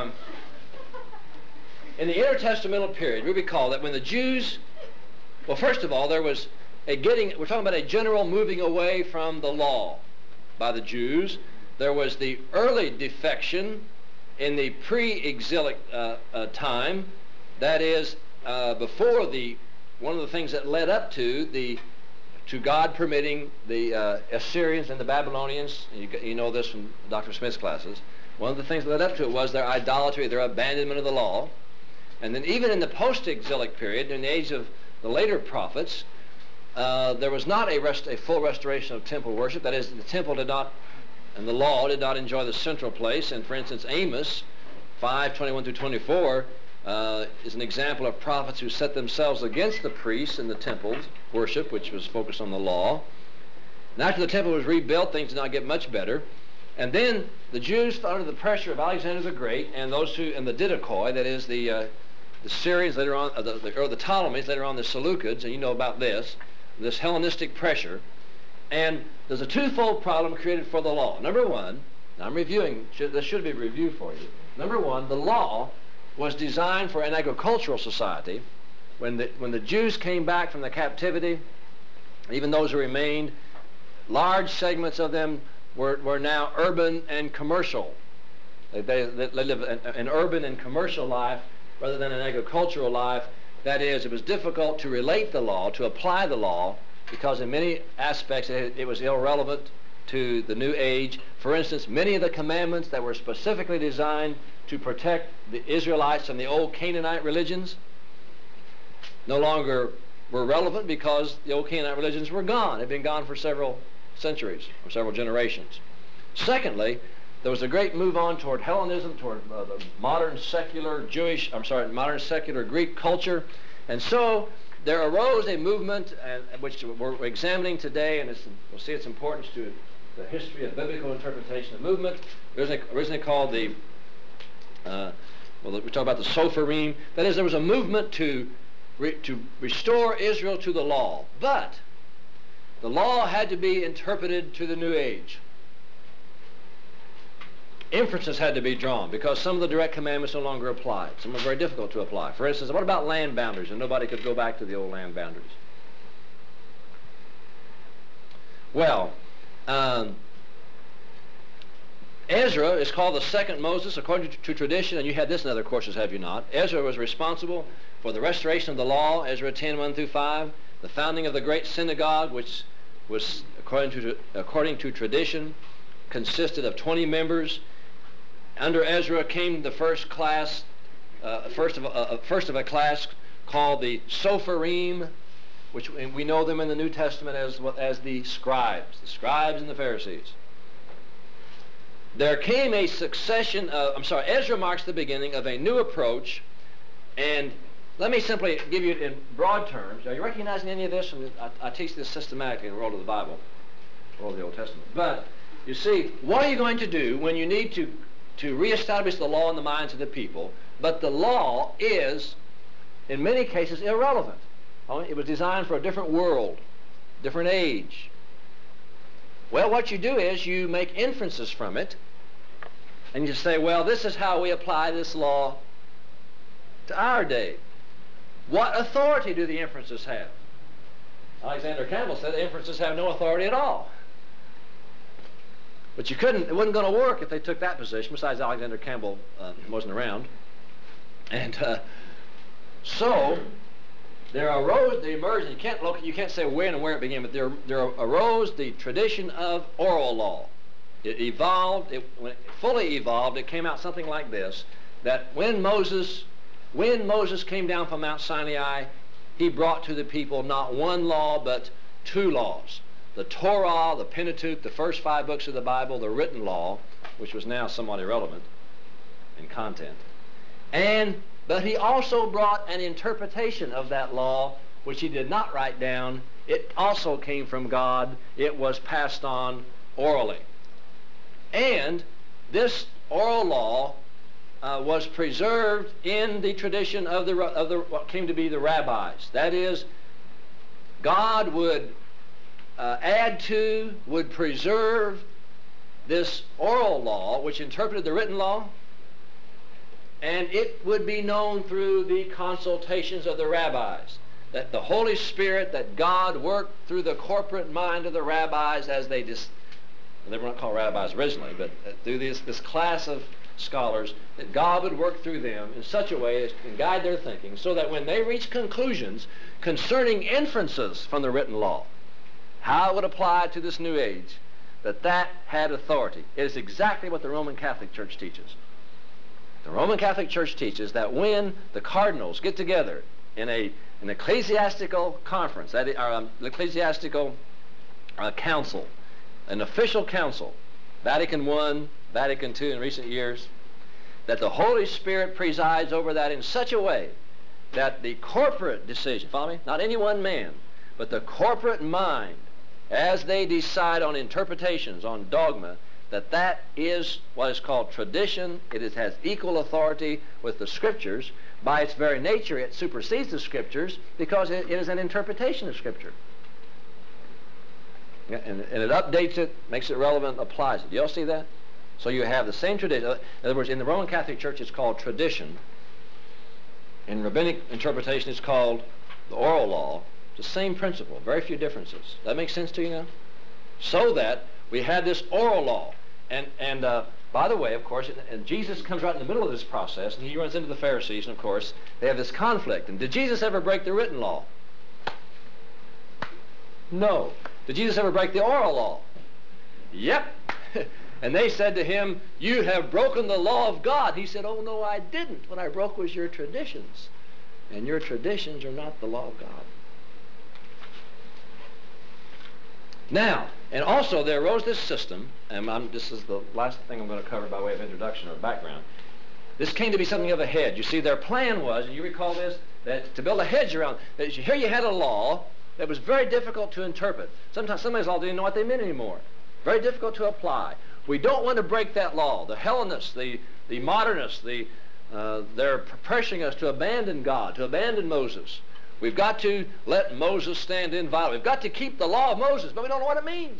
In the intertestamental period, we recall that when the Jews, well, first of all, there was we're talking about a general moving away from the law by the Jews. There was the early defection in the pre-exilic time, that is, before one of the things that led up to God permitting the Assyrians and the Babylonians, you know this from Dr. Smith's classes, one of the things that led up to it was their idolatry, their abandonment of the law. And then even in the post-exilic period, in the age of the later prophets, there was not a full restoration of temple worship. That is, the temple did not, and the law did not enjoy the central place. And for instance, Amos 5:21 through 24 is an example of prophets who set themselves against the priests in the temple worship, which was focused on the law. And after the temple was rebuilt, things did not get much better. And then the Jews, under the pressure of Alexander the Great and the Didache, that is the Syrians later on, or the Ptolemies later on, the Seleucids, and you know about this Hellenistic pressure. And there's a twofold problem created for the law. Number one, now I'm reviewing, this should be a review for you. Number one, the law was designed for an agricultural society. When the Jews came back from the captivity, even those who remained, large segments of them were now urban and commercial. They live an urban and commercial life rather than an agricultural life. That is, it was difficult to relate the law, to apply the law, because in many aspects it was irrelevant to the new age. For instance, many of the commandments that were specifically designed to protect the Israelites from the old Canaanite religions no longer were relevant because the old Canaanite religions were gone. They'd been gone for several centuries or several generations. Secondly, there was a great move on toward Hellenism, toward the modern secular Greek culture. And so there arose a movement which we're examining today, and we'll see its importance to the history of biblical interpretation of movement. Originally called we talk about the Sopharim. That is, there was a movement to restore Israel to the law. But the law had to be interpreted to the new age. Inferences had to be drawn because some of the direct commandments no longer applied. Some are very difficult to apply. For instance, what about land boundaries? And nobody could go back to the old land boundaries. Well, Ezra is called the second Moses according to tradition, and you had this in other courses, have you not? Ezra was responsible for the restoration of the law, Ezra 10:1 through 5, the founding of the great synagogue, which was, according to tradition, consisted of 20 members. Under Ezra came the first of a class called the Sopharim, which we know them in the New Testament as the scribes and the Pharisees. There came a succession of, Ezra marks the beginning of a new approach, and let me simply give you it in broad terms. Are you recognizing any of this? I teach this systematically in the World of the Bible, World of the Old Testament. But you see, what are you going to do when you need to reestablish the law in the minds of the people, but the law is, in many cases, irrelevant? It was designed for a different world, different age. Well, what you do is you make inferences from it, and you say, well, this is how we apply this law to our day. What authority do the inferences have? Alexander Campbell said the inferences have no authority at all. But you couldn't, it wasn't going to work if they took that position. Besides, Alexander Campbell wasn't around. And so there arose the emergence. You can't say when and where it began, but there arose the tradition of oral law. It evolved. When it fully evolved, it came out something like this: that when Moses came down from Mount Sinai, he brought to the people not one law but two laws: the Torah, the Pentateuch, the first 5 books of the Bible, the written law, which was now somewhat irrelevant in content. But he also brought an interpretation of that law, which he did not write down. It also came from God. It was passed on orally. And this oral law was preserved in the tradition of what came to be the rabbis. That is, God would add to, would preserve this oral law, which interpreted the written law, and it would be known through the consultations of the rabbis, that the Holy Spirit, that God worked through the corporate mind of the rabbis as they were not called rabbis originally, but through this class of scholars, that God would work through them in such a way as to guide their thinking, so that when they reach conclusions concerning inferences from the written law, how it would apply to this new age, that had authority. It is exactly what the Roman Catholic Church teaches. The Roman Catholic Church teaches that when the cardinals get together in an ecclesiastical conference, the ecclesiastical council, an official council, Vatican I, Vatican II in recent years, that the Holy Spirit presides over that in such a way that the corporate decision, follow me? Not any one man, but the corporate mind, as they decide on interpretations, on dogma, that is what is called tradition. It has equal authority with the Scriptures. By its very nature, it supersedes the Scriptures because it is an interpretation of Scripture. And it updates it, makes it relevant, applies it. Do you all see that? So you have the same tradition. In other words, in the Roman Catholic Church, it's called tradition. In rabbinic interpretation, it's called the oral law. It's the same principle, very few differences. That makes sense to you now? So that we had this oral law. And by the way, of course, and Jesus comes right in the middle of this process, and he runs into the Pharisees, and of course, they have this conflict. And did Jesus ever break the written law? No. Did Jesus ever break the oral law? Yep. And they said to him, "You have broken the law of God." He said, "Oh, no, I didn't. What I broke was your traditions. And your traditions are not the law of God." Now, and also there arose this system, and this is the last thing I'm going to cover by way of introduction or background. This came to be something of a hedge. You see, their plan was, and you recall this, that to build a hedge around, that here you had a law that was very difficult to interpret. Sometimes some of these laws didn't know what they meant anymore. Very difficult to apply. We don't want to break that law. The Hellenists, the modernists, they're pressuring us to abandon God, to abandon Moses. We've got to let Moses stand inviolate. We've got to keep the law of Moses, but we don't know what it means.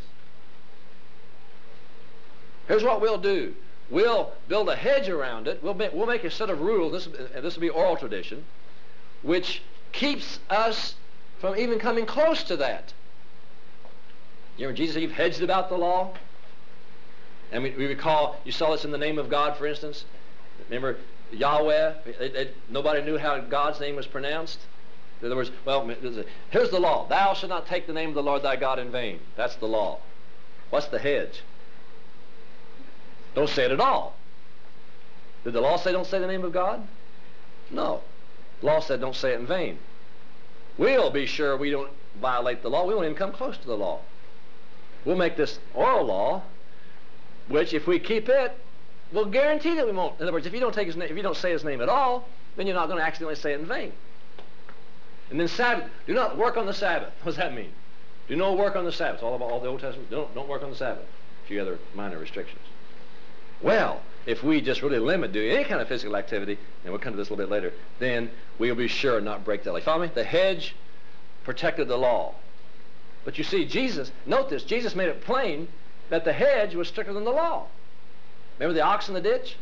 Here's what we'll do. We'll build a hedge around it. We'll make a set of rules, this will be oral tradition, which keeps us from even coming close to that. You remember Jesus, he hedged about the law? And we recall, you saw this in the name of God, for instance. Remember Yahweh? Nobody knew how God's name was pronounced. In other words, well, here's the law. Thou shalt not take the name of the Lord thy God in vain. That's the law. What's the hedge? Don't say it at all. Did the law say don't say the name of God? No. The law said don't say it in vain. We'll be sure we don't violate the law. We won't even come close to the law. We'll make this oral law, which if we keep it, we'll guarantee that we won't. In other words, if you don't take his name, if you don't say his name at all, then you're not going to accidentally say it in vain. And then Sabbath, do not work on the Sabbath. What does that mean? Do no work on the Sabbath. It's all about all the Old Testament. Don't work on the Sabbath. A few other minor restrictions. Well, if we just really limit doing any kind of physical activity, and we'll come to this a little bit later, then we'll be sure not break that law. Follow me? The hedge protected the law. But you see, Jesus, note this, Jesus made it plain that the hedge was stricter than the law. Remember the ox in the ditch?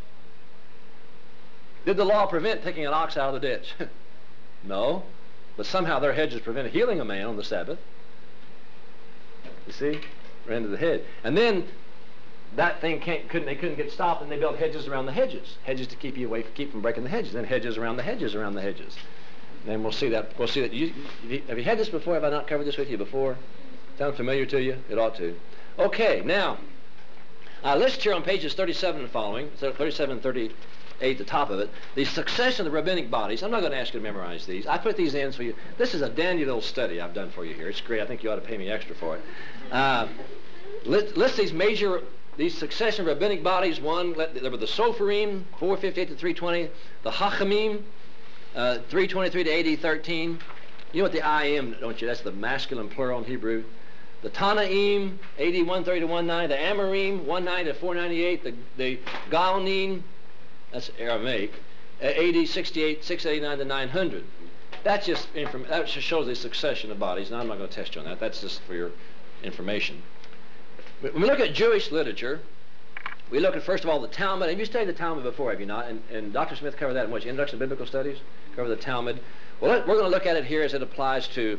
Did the law prevent taking an ox out of the ditch? No. But somehow their hedges prevented healing a man on the Sabbath. You see? Ran into the hedge. And then that thing they couldn't get stopped, and they built hedges around the hedges. Hedges to keep you away, keep from breaking the hedges. Then hedges around the hedges around the hedges. And then we'll see that. We'll see that. Have you had this before? Have I not covered this with you before? Sound familiar to you? It ought to. Okay, now, I list here on pages 37 and following, 37 and 38, the top of it, the succession of the rabbinic bodies. I'm not going to ask you to memorize these. I put these in for you. This is a dandy little study I've done for you here. It's great. I think you ought to pay me extra for it. List these succession of rabbinic bodies. One, there were the Sopharim, 458 to 320, the Hachamim, 323 to AD 13. You know what the I am, don't you? That's the masculine plural in Hebrew. The Tanaim, AD 130 to 190, the Amorim, 190 to 498, the Gaonim, that's Aramaic, AD 68, 689 to 900. That just shows the succession of bodies. Now, I'm not going to test you on that. That's just for your information. When we look at Jewish literature, we look at, first of all, the Talmud. Have you studied the Talmud before, have you not? And Dr. Smith covered that in which? Introduction to Biblical Studies? Cover the Talmud. Well, we're going to look at it here as it applies to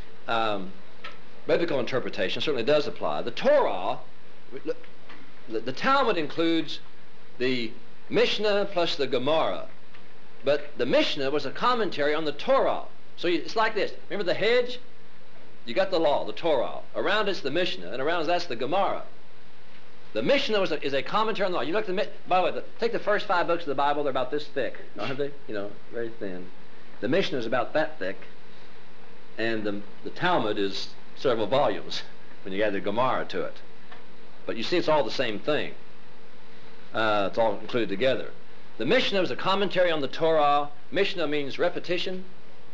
biblical interpretation. It certainly does apply. The Torah, the Talmud includes the Mishnah plus the Gemara. But the Mishnah was a commentary on the Torah. So it's like this. Remember the hedge? You got the law, the Torah. Around it's the Mishnah, and around that's the Gemara. The Mishnah is a commentary on the law. You look at by the way, take the first 5 books of the Bible. They're about this thick, aren't they? You know, very thin. The Mishnah is about that thick, and the Talmud is several volumes when you add the Gemara to it. But you see, it's all the same thing. It's all included together. The Mishnah was a commentary on the Torah. Mishnah means repetition.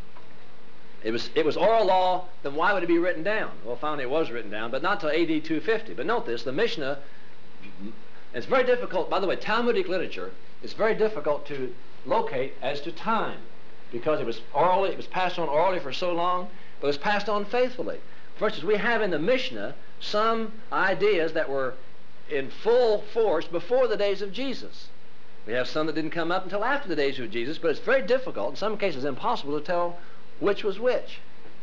It was oral law. Then why would it be written down? Well, finally it was written down, but not till AD 250. But note this, the Mishnah, it's very difficult, by the way, Talmudic literature is very difficult to locate as to time, because it was passed on orally for so long, but it was passed on faithfully. For instance, we have in the Mishnah some ideas that were in full force before the days of Jesus. We have some that didn't come up until after the days of Jesus, but it's very difficult, in some cases impossible, to tell which was which.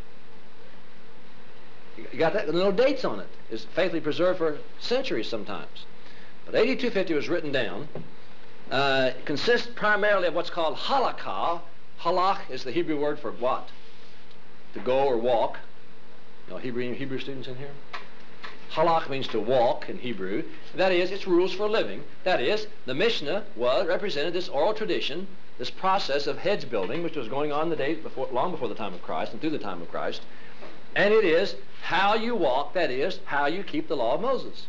You got that? No dates on it. It's faithfully preserved for centuries sometimes. But AD 250 was written down. It consists primarily of what's called halakha. Halach is the Hebrew word for what? To go or walk. You know, Hebrew students in here? Halach means to walk in Hebrew. That is, it's rules for living. That is, the Mishnah represented this oral tradition, this process of hedge building, which was going on in the days before, long before the time of Christ and through the time of Christ. And it is how you walk, that is, how you keep the law of Moses.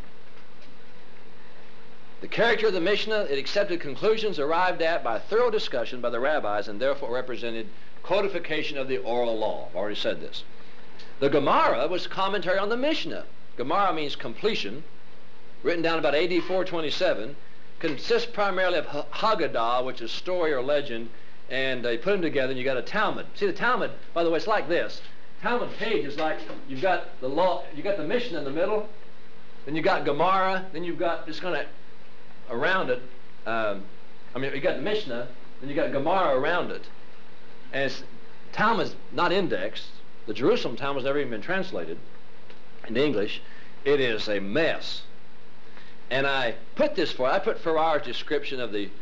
The character of the Mishnah, it accepted conclusions arrived at by thorough discussion by the rabbis, and therefore represented codification of the oral law. I've already said this. The Gemara was commentary on the Mishnah. Gemara means completion, written down about AD 427, consists primarily of Haggadah, which is story or legend, and they put them together and you got a Talmud. See, the Talmud, by the way, it's like this. Talmud page is like, you've got the law, you got the Mishnah in the middle, then you got Gemara, then you've got, just kind of around it, you got the Mishnah, then you got Gemara around it. And Talmud's not indexed. The Jerusalem Talmud's never even been translated into English. It is a mess. And I put Farrar's description of the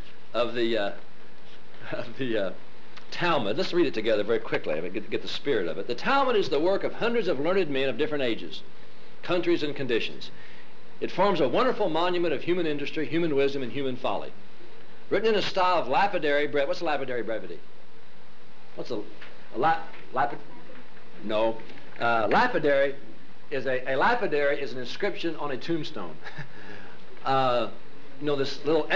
Talmud. Let's read it together very quickly. I get the spirit of it. The Talmud is the work of hundreds of learned men of different ages, countries, and conditions. It forms a wonderful monument of human industry, human wisdom, and human folly. Written in a style of lapidary brevity. What's a lapidary brevity? What's lapidary? No. Lapidary is a lapidary is an inscription on a tombstone. This little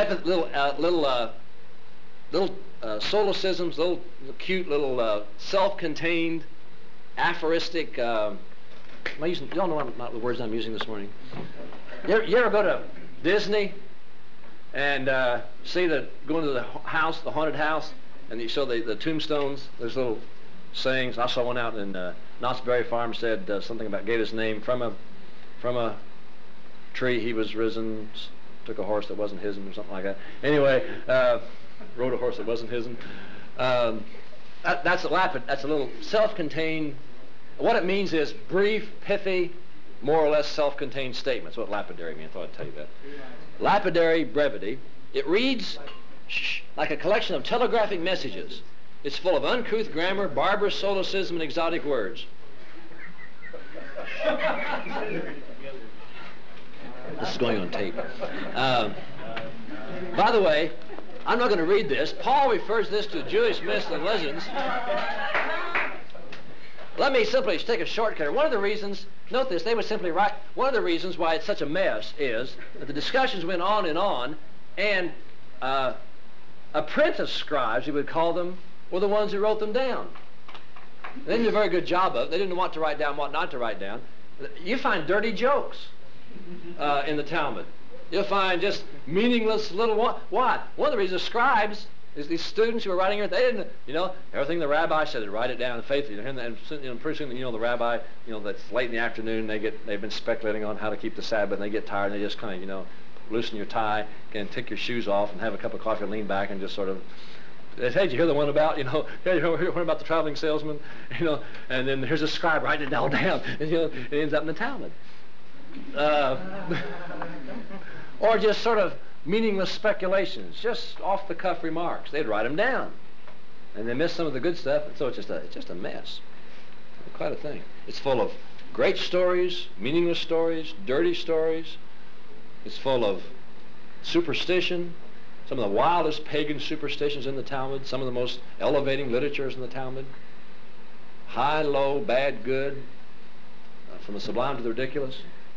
solecisms, little cute little self-contained aphoristic. Y'all know not the words I'm using this morning. You ever go to Disney and go into the house, the haunted house, and you show the tombstones? There's little sayings. I saw one out in Knott's Berry Farm, said something about, gave his name from a tree he was risen, took a horse that wasn't his'n or something like that. Anyway, rode a horse that wasn't his'n. That's a little self-contained. What it means is brief, pithy, more or less self-contained statements. What lapidary means, I thought I'd tell you that. Lapidary brevity. It reads like a collection of telegraphic messages. It's full of uncouth grammar, barbarous solecism, and exotic words. This is going on tape. By the way, I'm not going to read this. Paul refers this to Jewish myths and legends. Let me simply take a shortcut. One of the reasons, note this, they would simply write, one of the reasons why it's such a mess is that the discussions went on, and apprentice scribes, you would call them, were the ones who wrote them down. They didn't do a very good job of it. They didn't know what to write down, what not to write down. You find dirty jokes in the Talmud. You'll find just meaningless little what? One of the reasons the scribes is these students who are writing here, they didn't, everything the rabbi said, they write it down faithfully. And pretty soon, the rabbi, that's late in the afternoon, they've been speculating on how to keep the Sabbath, and they get tired, and they just kind of, loosen your tie, and take your shoes off, and have a cup of coffee, and lean back, and just sort of, hey, did you hear the one about, hey, you hear one about the traveling salesman, and then here's a scribe writing it all down, and it ends up in the Talmud. Or just sort of meaningless speculations, just off-the-cuff remarks. They'd write them down, and they miss some of the good stuff, and so it's just a mess. Quite a thing. It's full of great stories, meaningless stories, dirty stories. It's full of superstition, some of the wildest pagan superstitions in the Talmud, some of the most elevating literatures in the Talmud. High, low, bad, good, from the sublime to the ridiculous.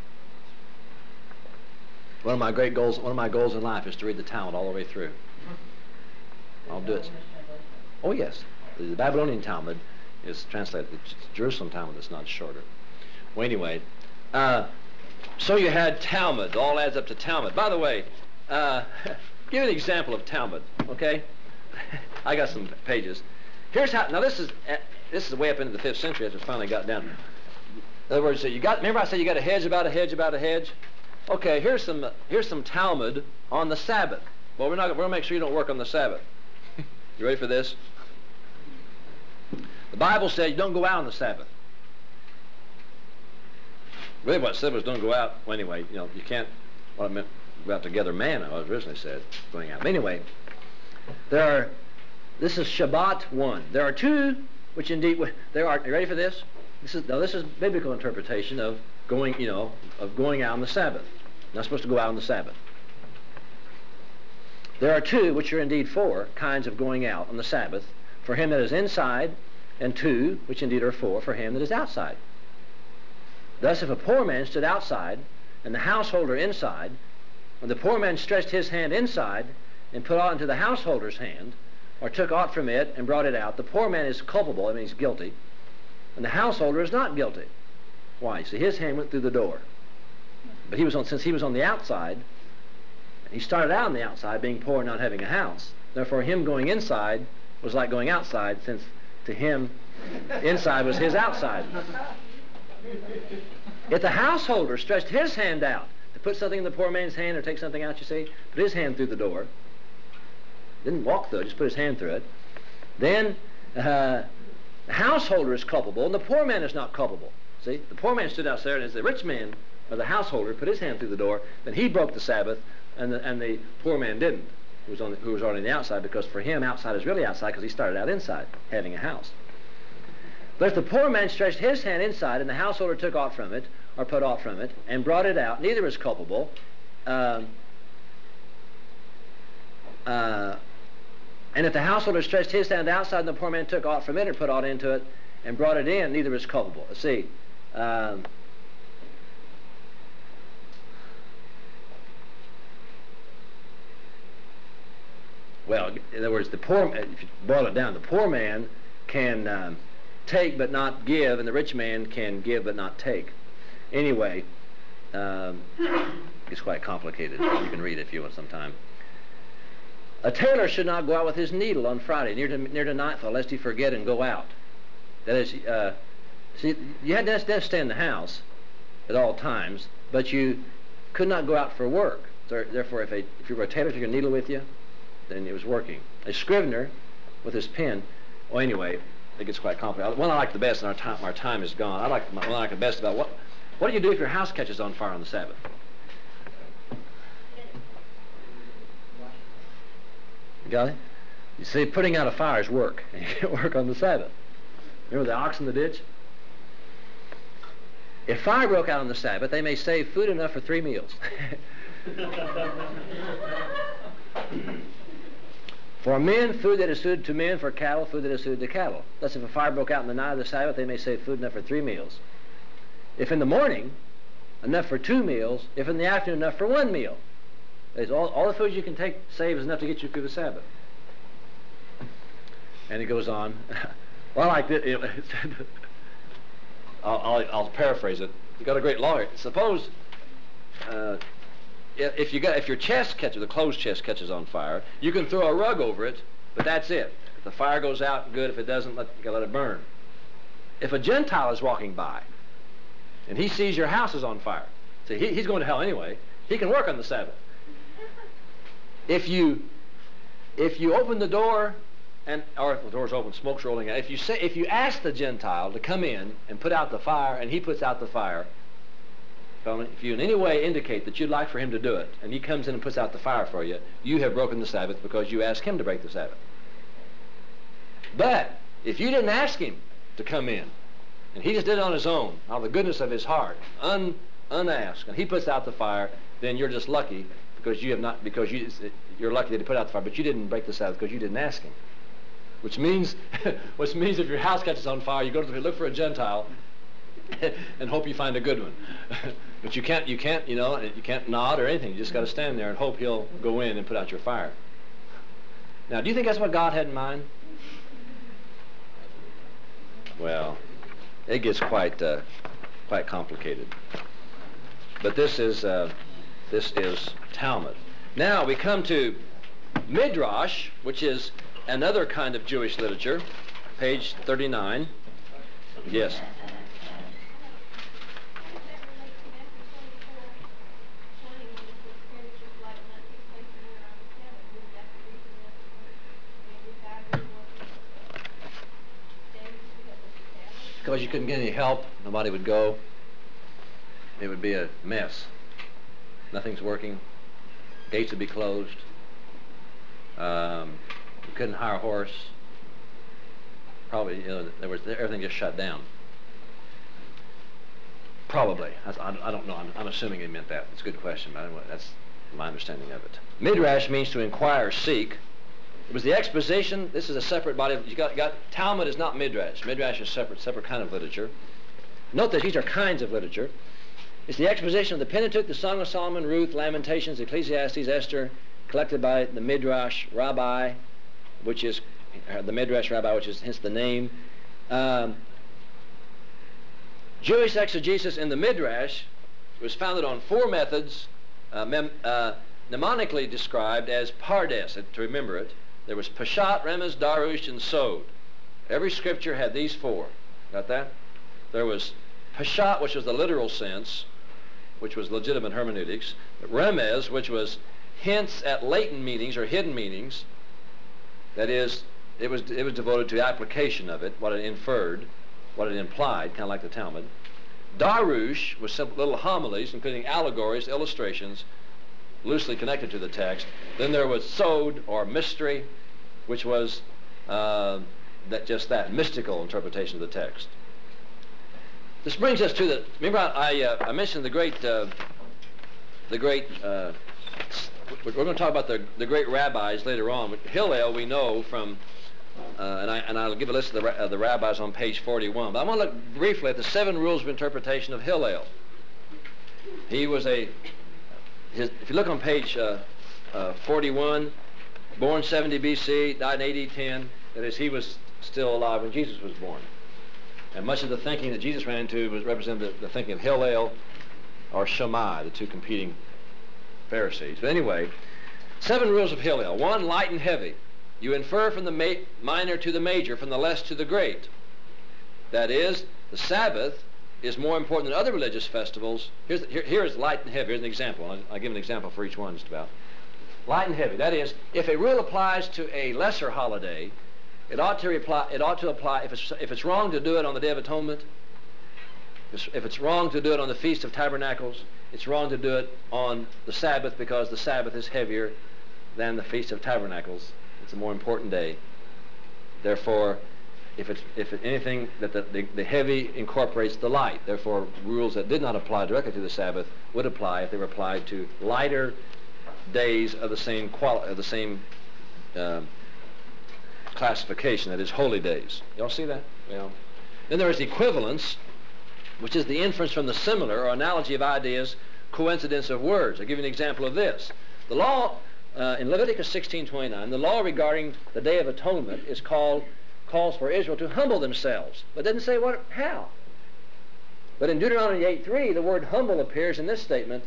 One of my goals in life is to read the Talmud all the way through. I'll do it. Oh yes, the Babylonian Talmud is translated. The Jerusalem Talmud is not shorter. Well, anyway, so you had Talmud. All adds up to Talmud. By the way, give an example of Talmud. Okay, I got some pages. Here's how. Now this is way up into the 5th century as it finally got down. In other words, remember I said you got a hedge about a hedge about a hedge. Okay, here's some Talmud on the Sabbath. Well, we're going to make sure you don't work on the Sabbath. You ready for this? The Bible said you don't go out on the Sabbath. Really, what it said was don't go out. Well, anyway, you can't. What I meant about to gather manna, I originally said going out. But anyway, this is Shabbat 1. There are two, which indeed there are. Are you ready for this? This is biblical interpretation of going out on the Sabbath. Not supposed to go out on the Sabbath. There are two, which are indeed 4, kinds of going out on the Sabbath, for him that is inside, and 2, which indeed are 4, for him that is outside. Thus, if a poor man stood outside, and the householder inside, when the poor man stretched his hand inside, and put aught into the householder's hand, or took aught from it, and brought it out, the poor man is culpable, I mean he's guilty, and the householder is not guilty. Why? You see, his hand went through the door. But since he was on the outside, he started out on the outside being poor and not having a house. Therefore, him going inside was like going outside, since to him, inside was his outside. If the householder stretched his hand out to put something in the poor man's hand or take something out, you see, put his hand through the door, didn't walk through it, just put his hand through it, then the householder is culpable and the poor man is not culpable. See, the poor man stood outside, and as the rich man, or the householder, put his hand through the door, then he broke the Sabbath, and the poor man didn't, who was already on the outside, because for him, outside is really outside, because he started out inside, having a house. But if the poor man stretched his hand inside, and the householder took aught from it, or put aught from it, and brought it out, neither is culpable. And if the householder stretched his hand outside, and the poor man took aught from it, or put aught into it, and brought it in, neither is culpable. See, well, in other words, if you boil it down, the poor man can take but not give, and the rich man can give but not take. Anyway, it's quite complicated. You can read it if you want sometime. A tailor should not go out with his needle on Friday near to nightfall, lest he forget and go out. That is, see, you had to stay in the house at all times, but you could not go out for work. So, therefore, if you were a tailor, took a needle with you, then it was working. A scrivener with his pen. Well, anyway, it gets quite complicated. One I like the best, and our time is gone. One I like the best about what do you do if your house catches on fire on the Sabbath? Got it? You see, putting out a fire is work. And you can't work on the Sabbath. Remember the ox in the ditch? If fire broke out on the Sabbath, they may save food enough for 3 meals. For men, food that is suited to men. For cattle, food that is suited to cattle. Thus, if a fire broke out in the night of the Sabbath, they may save food enough for 3 meals. If in the morning, enough for 2 meals. If in the afternoon, enough for 1 meal. All the food you can save is enough to get you through the Sabbath. And it goes on. Well, like this, I'll paraphrase it. You got a great lawyer. Suppose if your chest catches, the closed chest catches on fire, you can throw a rug over it, but that's it. If the fire goes out, good. If it doesn't, you gotta let it burn. If a Gentile is walking by and he sees your house is on fire, see, he's going to hell anyway. He can work on the Sabbath. If you open the door or the door's open, smoke's rolling out. If you ask the Gentile to come in and put out the fire, and he puts out the fire, if you in any way indicate that you'd like for him to do it, and he comes in and puts out the fire for you, you have broken the Sabbath because you asked him to break the Sabbath. But if you didn't ask him to come in, and he just did it on his own, out of the goodness of his heart, unasked, and he puts out the fire, then you're just lucky because you're lucky that he put out the fire, but you didn't break the Sabbath because you didn't ask him. Which means if your house catches on fire, you go to look for a Gentile and hope you find a good one. But you can't nod or anything. You just got to stand there and hope he'll go in and put out your fire. Now, do you think that's what God had in mind? Well, it gets quite complicated. But this is Talmud. Now we come to Midrash, which is another kind of Jewish literature, page 39. Yes. Because you couldn't get any help, nobody would go. It would be a mess. Nothing's working. Gates would be closed. You couldn't hire a horse. Probably, everything just shut down. Probably. I don't know. I'm assuming he meant that. It's a good question, but that's my understanding of it. Midrash means to inquire, seek. It was the exposition. This is a separate body. You got Talmud is not Midrash. Midrash is separate kind of literature. Note that these are kinds of literature. It's the exposition of the Pentateuch, the Song of Solomon, Ruth, Lamentations, Ecclesiastes, Esther, collected by the Midrash Rabbi, which is hence the name. Jewish exegesis in the Midrash was founded on 4 methods, mnemonically described as Pardes. To remember it, there was Peshat, Remez, Darush, and Sod. Every scripture had these 4. Got that? There was Peshat, which was the literal sense, which was legitimate hermeneutics. Remez, which was hints at latent meanings or hidden meanings. That is, it was devoted to the application of it, what it inferred, what it implied, kind of like the Talmud. Darush was simple little homilies, including allegories, illustrations, loosely connected to the text. Then there was Sod, or mystery, which was that mystical interpretation of the text. This brings us to remember I mentioned the great we're going to talk about the great rabbis later on. But Hillel we know from, and I'll give a list of the rabbis on page 41. But I want to look briefly at the 7 rules of interpretation of Hillel. He was if you look on page 41, born 70 BC, died in AD 10. That is, he was still alive when Jesus was born. And much of the thinking that Jesus ran into was represented the thinking of Hillel or Shammai, the 2 competing Pharisees. But anyway, 7 rules of Hillel. 1, light and heavy. You infer from the minor to the major, from the less to the great. That is, the Sabbath is more important than other religious festivals. Here's light and heavy. Here's an example. I'll give an example for each one just about. Light and heavy. That is, if a rule applies to a lesser holiday, it ought to apply if it's wrong to do it on the Day of Atonement, if it's wrong to do it on the Feast of Tabernacles, it's wrong to do it on the Sabbath because the Sabbath is heavier than the Feast of Tabernacles. It's a more important day. Therefore, if anything that the heavy incorporates the light, therefore rules that did not apply directly to the Sabbath would apply if they were applied to lighter days of the same classification, that is, holy days. Y'all see that? Well, then there is equivalence, which is the inference from the similar or analogy of ideas, coincidence of words. I'll give you an example of this. The law in Leviticus 16:29, the law regarding the Day of Atonement calls for Israel to humble themselves, but doesn't say how. But in Deuteronomy 8:3, the word humble appears in this statement.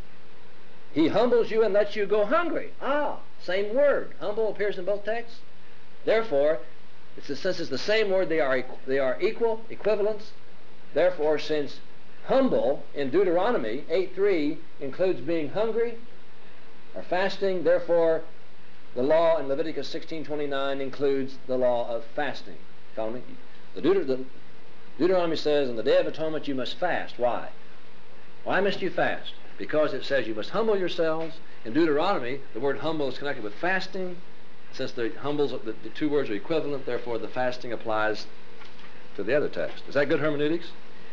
He humbles you and lets you go hungry. Same word. Humble appears in both texts. Therefore, since it's the same word, they are equal, equivalents. Therefore, since humble in Deuteronomy 8:3 includes being hungry or fasting, therefore the law in Leviticus 16:29 includes the law of fasting. Follow me? The Deuteronomy says, on the Day of Atonement you must fast. Why? Why must you fast? Because it says you must humble yourselves. In Deuteronomy, the word humble is connected with fasting. Since the two words are equivalent, therefore the fasting applies to the other text. Is that good hermeneutics?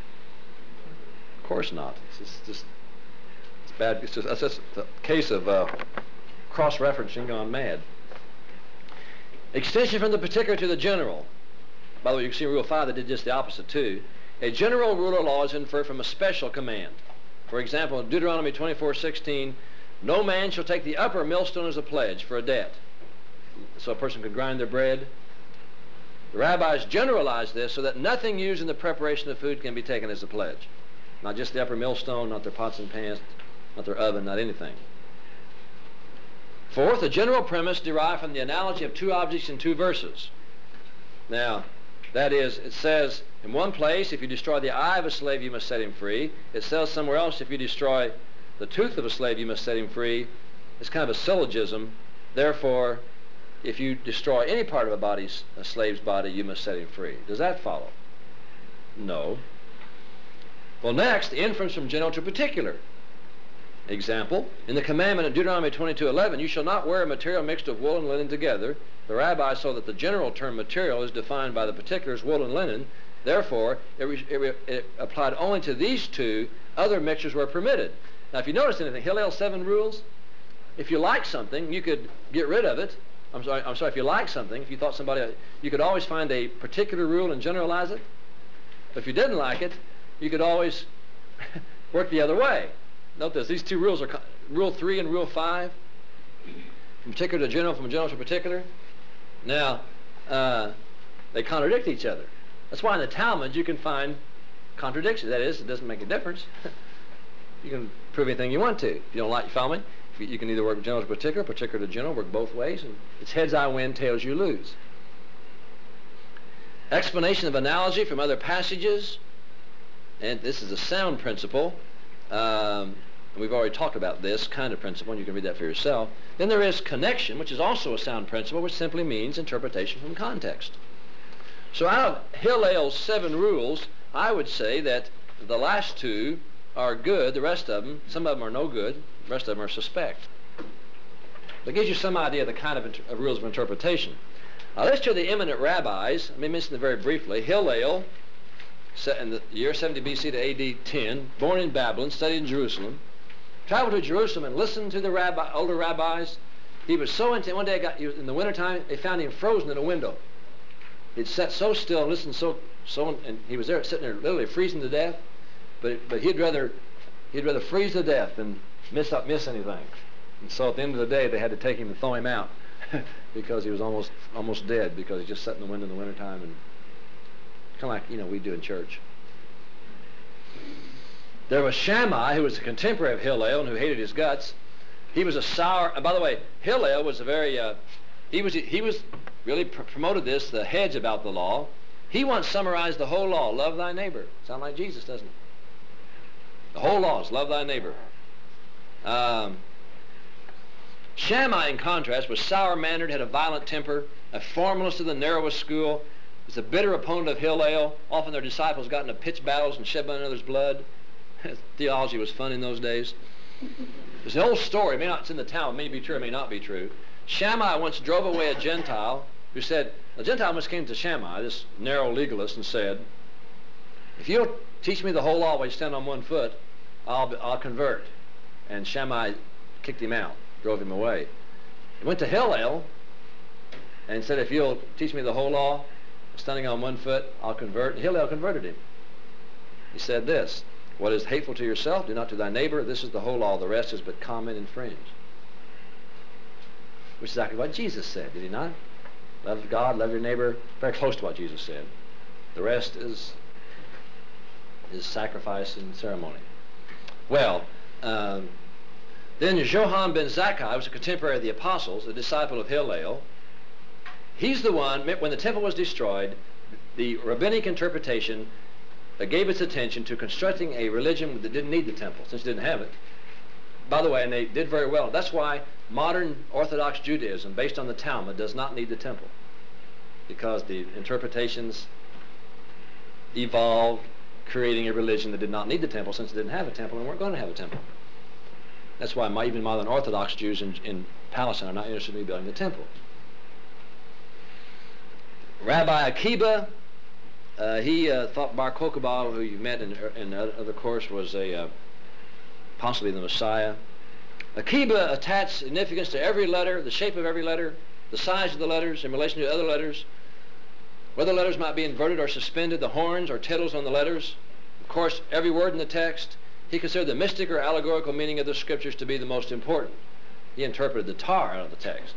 Of course not. It's bad. That's just a case of cross-referencing gone mad. Extension from the particular to the general. By the way, you can see in Rule 5 that did just the opposite too. A general rule or law is inferred from a special command. For example, in Deuteronomy 24:16, no man shall take the upper millstone as a pledge for a debt, so a person could grind their bread. The rabbis generalized this so that nothing used in the preparation of food can be taken as a pledge. Not just the upper millstone, not their pots and pans, not their oven, not anything. Fourth, a general premise derived from the analogy of two objects in two verses. Now, that is, it says in one place, if you destroy the eye of a slave, you must set him free. It says somewhere else, if you destroy the tooth of a slave, you must set him free. It's kind of a syllogism. Therefore, if you destroy any part of a slave's body, you must set him free. Does that follow? No. Well, next, the inference from general to particular. Example, in the commandment of Deuteronomy 22:11, you shall not wear a material mixed of wool and linen together. The rabbis saw that the general term material is defined by the particulars wool and linen. Therefore, it applied only to these two. Other mixtures were permitted. Now, if you notice anything, Hillel 7 rules, if you like something, you could get rid of it. I'm sorry, if you like something, if you thought you could always find a particular rule and generalize it. But if you didn't like it, you could always work the other way. Note this, these two rules are Rule 3 and Rule 5, from particular to general, from general to particular. Now, they contradict each other. That's why in the Talmud you can find contradictions. That is, it doesn't make a difference. You can prove anything you want to. If you don't like, you follow me? You can either work general to particular to general, work both ways, and it's heads I win, tails you lose. Explanation of analogy from other passages, and this is a sound principle. We've already talked about this kind of principle, and you can read that for yourself. Then there is connection, which is also a sound principle, which simply means interpretation from context. So out of Hillel's 7 rules, I would say that the last 2 are good. The rest of them, some of them are no good. The rest of them are suspect. That gives you some idea of the kind of rules of interpretation. Let's show the eminent rabbis. Let me mention them very briefly. Hillel, in the year 70 B.C. to A.D. 10, born in Babylon, studied in Jerusalem, traveled to Jerusalem and listened to the older rabbis. He was so intent. One day, in the wintertime, they found him frozen in a window. He'd sat so still and listened so, and he was there sitting there literally freezing to death. But he'd rather freeze to death than miss anything. And so at the end of the day, they had to take him and throw him out because he was almost dead because he just sat in the wind in the wintertime, and kind of like we do in church. There was Shammai, who was a contemporary of Hillel and who hated his guts. He was a sour. By the way, Hillel was a very he was really promoted this, the hedge about the law. He once summarized the whole law, love thy neighbor. Sound like Jesus, doesn't it? The whole law is love thy neighbor. Shammai, in contrast, was sour-mannered, had a violent temper, a formalist of the narrowest school, was a bitter opponent of Hillel. Often their disciples got into pitched battles and shed one another's blood. Theology was fun in those days. There's an old story, it's in the Talmud, it may be true, it may not be true. Shammai once drove away a Gentile who said, a Gentile once came to Shammai, this narrow legalist, and said, if you'll teach me the whole law while you stand on one foot, I'll convert. And Shammai kicked him out, drove him away. He went to Hillel and said, if you'll teach me the whole law, standing on one foot, I'll convert. And Hillel converted him. He said this, what is hateful to yourself, do not to thy neighbor. This is the whole law. The rest is but comment and fringe. Which is exactly what Jesus said, did he not? Love God, love your neighbor. Very close to what Jesus said. The rest is sacrifice and ceremony. Well, then Johann ben Zakkai was a contemporary of the apostles, a disciple of Hillel. He's the one, when the temple was destroyed, the rabbinic interpretation gave its attention to constructing a religion that didn't need the temple, since it didn't have it. By the way, and they did very well. That's why modern Orthodox Judaism, based on the Talmud, does not need the temple, because the interpretations evolved, creating a religion that did not need the temple, since it didn't have a temple and weren't going to have a temple. That's why even modern Orthodox Jews in Palestine are not interested in rebuilding the temple. Rabbi Akiba, he thought Bar Kokhba, who you met in another course, was possibly the Messiah. Akiba attached significance to every letter, the shape of every letter, the size of the letters in relation to other letters, whether letters might be inverted or suspended, the horns or tittles on the letters. Of course, every word in the text. He considered the mystic or allegorical meaning of the scriptures to be the most important. He interpreted the tar out of the text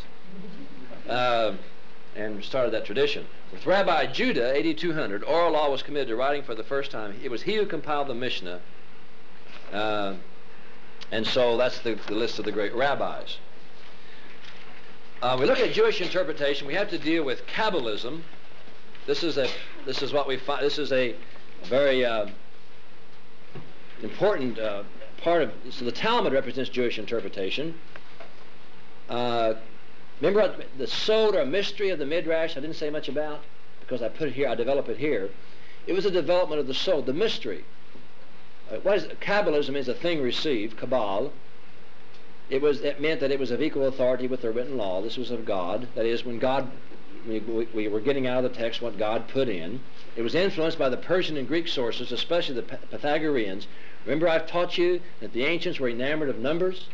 and started that tradition. With Rabbi Judah, 8200, oral law was committed to writing for the first time. It was he who compiled the Mishnah. And so that's the list of the great rabbis. We look at Jewish interpretation. We have to deal with Kabbalism. This is what we find. This is a very important part of. So the Talmud represents Jewish interpretation. Remember the sod or mystery of the Midrash? I didn't say much about because I put it here. I develop it here. It was a development of the sod, the mystery. Kabbalism is a thing received, Kabbal. It meant that it was of equal authority with the written law. This was of God. That is, when God, we were getting out of the text what God put in. It was influenced by the Persian and Greek sources, especially the Pythagoreans. Remember I've taught you that the ancients were enamored of numbers?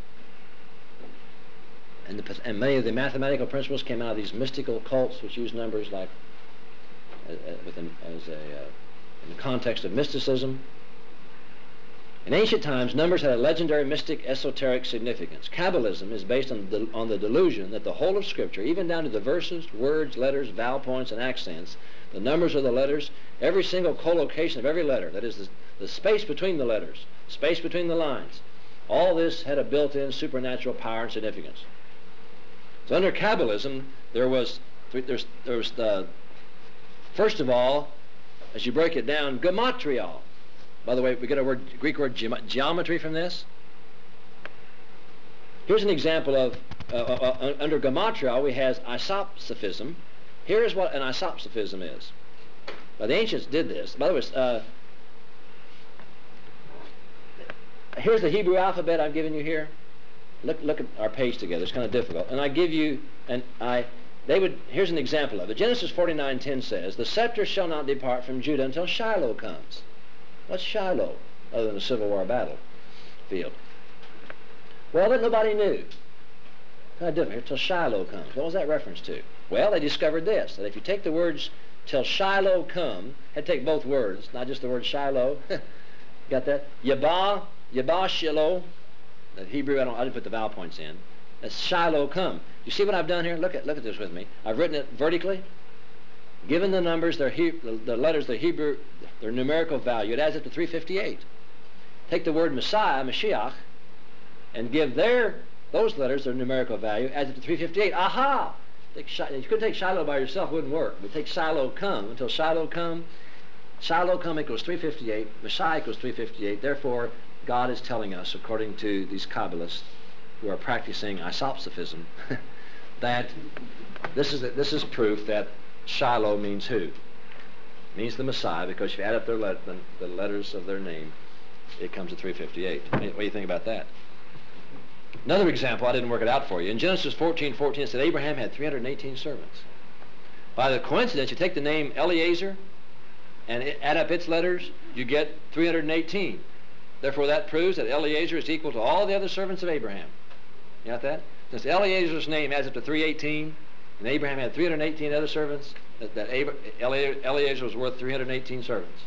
And many of the mathematical principles came out of these mystical cults which use numbers like in the context of mysticism. In ancient times, numbers had a legendary, mystic, esoteric significance. Kabbalism is based on the delusion that the whole of Scripture, even down to the verses, words, letters, vowel points, and accents, the numbers of the letters, every single collocation of every letter, that is the space between the letters, space between the lines, all this had a built-in supernatural power and significance. So under Kabbalism, there's the, first of all, as you break it down, gematria. By the way, we get a Greek word geometry from this. Here's an example of, under gematria, we have isopsophism. Here is what an isopsophism is. Now, the ancients did this. By the way, here's the Hebrew alphabet I've given you here. Look at our page together. It's kind of difficult. And I give you, here's an example of it. Genesis 49:10 says, the scepter shall not depart from Judah until Shiloh comes. What's Shiloh, other than a Civil War battlefield? Well, that nobody knew. Kind of different. Till Shiloh comes. What was that reference to? Well, they discovered this, that if you take the words till Shiloh come, had to take both words, not just the word Shiloh. Got that? Yabah Shiloh. The Hebrew, I didn't put the vowel points in. That's Shiloh come. You see what I've done here? Look at this with me. I've written it vertically. Given the numbers, the letters, the Hebrew, their numerical value, it adds up to 358. Take the word Messiah, Mashiach, and give those letters their numerical value, adds up to 358. Aha! You couldn't take Shiloh by yourself, it wouldn't work. But take Shiloh come. Until Shiloh come equals 358. Messiah equals 358. Therefore, God is telling us, according to these Kabbalists who are practicing isopsophism, that this is proof that Shiloh means who? It means the Messiah, because if you add up the letters of their name, it comes to 358. What do you think about that? Another example, I didn't work it out for you. In Genesis 14:14, it said Abraham had 318 servants. By the coincidence, you take the name Eliezer and add up its letters, you get 318. Therefore, that proves that Eliezer is equal to all the other servants of Abraham. You got that? Since Eliezer's name adds up to 318, and Abraham had 318 other servants, Eliezer was worth 318 servants.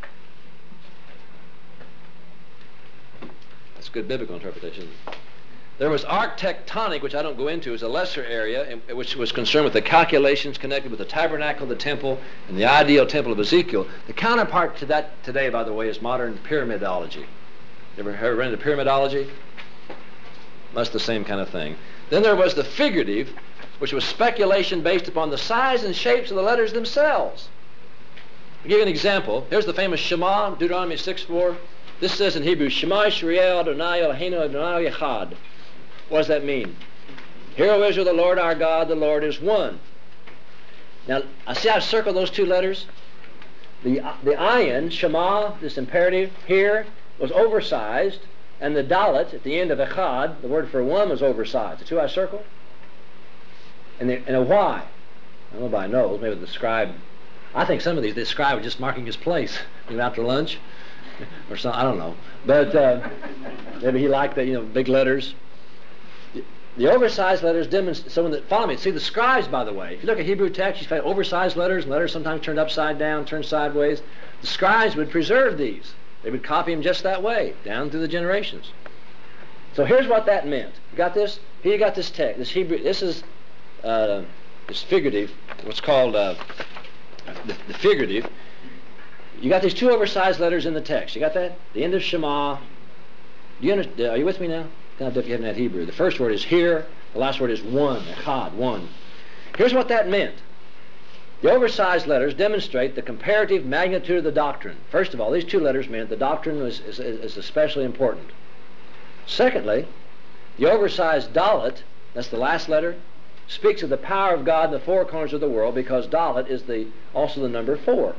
That's good biblical interpretation. There was architectonic, which I don't go into, is a lesser area, which was concerned with the calculations connected with the tabernacle, the temple, and the ideal temple of Ezekiel. The counterpart to that today, by the way, is modern pyramidology. You ever read into pyramidology? That's the same kind of thing. Then there was the figurative, which was speculation based upon the size and shapes of the letters themselves. I'll give you an example. Here's the famous Shema, Deuteronomy 6:4. This says in Hebrew, Shema Yisrael Adonai Eloheinu Adonai Echad. What does that mean? Hear, O Israel, the Lord our God, the Lord is one. Now, I see I've circled those two letters. The ayin, Shema, this imperative, here, was oversized, and the dalet at the end of Echad, the word for one, was oversized. The two I circled. And a why? I don't know if I know. Maybe the scribe. I think some of these, the scribe was just marking his place, after lunch, or something. I don't know. But maybe he liked the big letters. The oversized letters demonstrate. Someone that follow me. See the scribes, by the way. If you look at Hebrew text, you find oversized letters, and letters sometimes turned upside down, turned sideways. The scribes would preserve these. They would copy them just that way, down through the generations. So here's what that meant. You got this? Here you got this text. This Hebrew. This is this figurative. What's called the figurative. You got these two oversized letters in the text. You got that? The end of Shema. Do you understand? Are you with me now? Kind of if you haven't had Hebrew. The first word is here. The last word is one. Echad, one. Here's what that meant. The oversized letters demonstrate the comparative magnitude of the doctrine. First of all, these two letters meant the doctrine is especially important. Secondly, the oversized dalet, that's the last letter, speaks of the power of God in the four corners of the world, because dalet is also the number 4.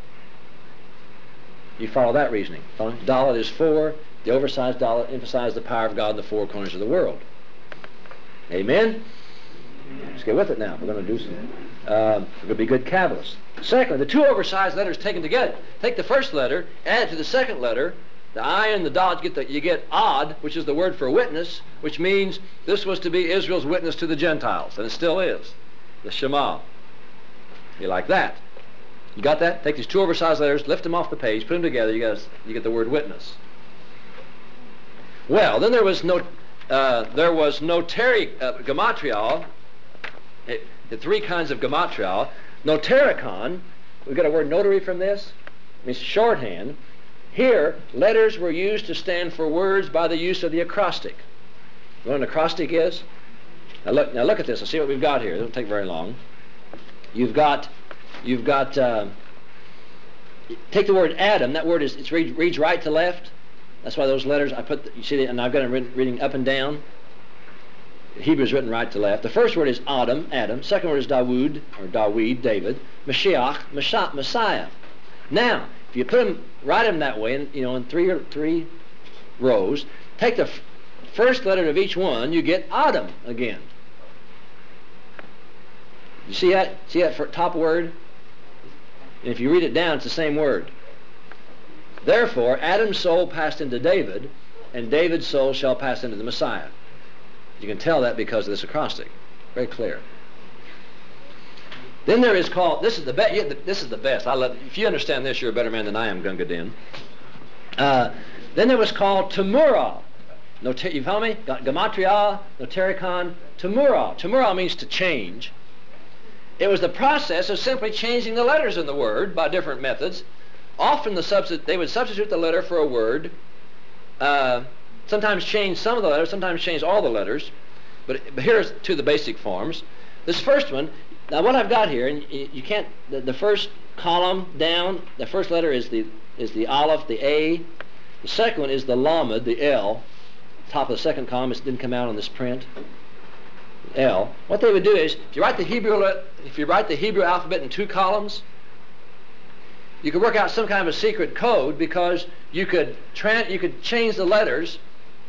You follow that reasoning? Dalet is 4. The oversized dalet emphasizes the power of God in the four corners of the world. Amen? Let's get with it now. We're going to do some. We're going to be good Kabbalists. Secondly, the two oversized letters taken together. Take the first letter, add it to the second letter. The ayin and the dalet, you get ad, which is the word for witness, which means this was to be Israel's witness to the Gentiles, and it still is. The Shema. You like that? You got that? Take these two oversized letters, lift them off the page, put them together, you get the word witness. Well, then there was gematrial, the three kinds of gematrial. Notaricon, we got a word notary from this, it means shorthand. Here, letters were used to stand for words by the use of the acrostic. You know what an acrostic is? Now look at this. Let's see what we've got here. It doesn't take very long. You've got. Take the word Adam. That word reads right to left. That's why those letters you see, and I've got them reading up and down. Hebrew is written right to left. The first word is Adam. Second word is Dawood, or Dawid, David. Mashiach, Messiah. Now, if you write them that way, in three rows, take the first letter of each one, you get Adam again. You see that? See that top word? And if you read it down, it's the same word. Therefore, Adam's soul passed into David, and David's soul shall pass into the Messiah. You can tell that because of this acrostic. Very clear. Then there is called, this is the best. I love it. If you understand this, you're a better man than I am, Gunga Din. Then there was called Temurah. You follow me? Gematria, Notaricon, Temurah. Temurah means to change. It was the process of simply changing the letters in the word by different methods. Often they would substitute the letter for a word, sometimes change some of the letters, sometimes change all the letters, but here's to the basic forms. This first one, now what I've got here, and you can't, the first column down, the first letter is the Aleph, the A. The second one is the Lamed, the L. Top of the second column, it didn't come out on this print. L. What they would do is, if you write the Hebrew alphabet in 2 columns, you could work out some kind of a secret code, because you could change the letters.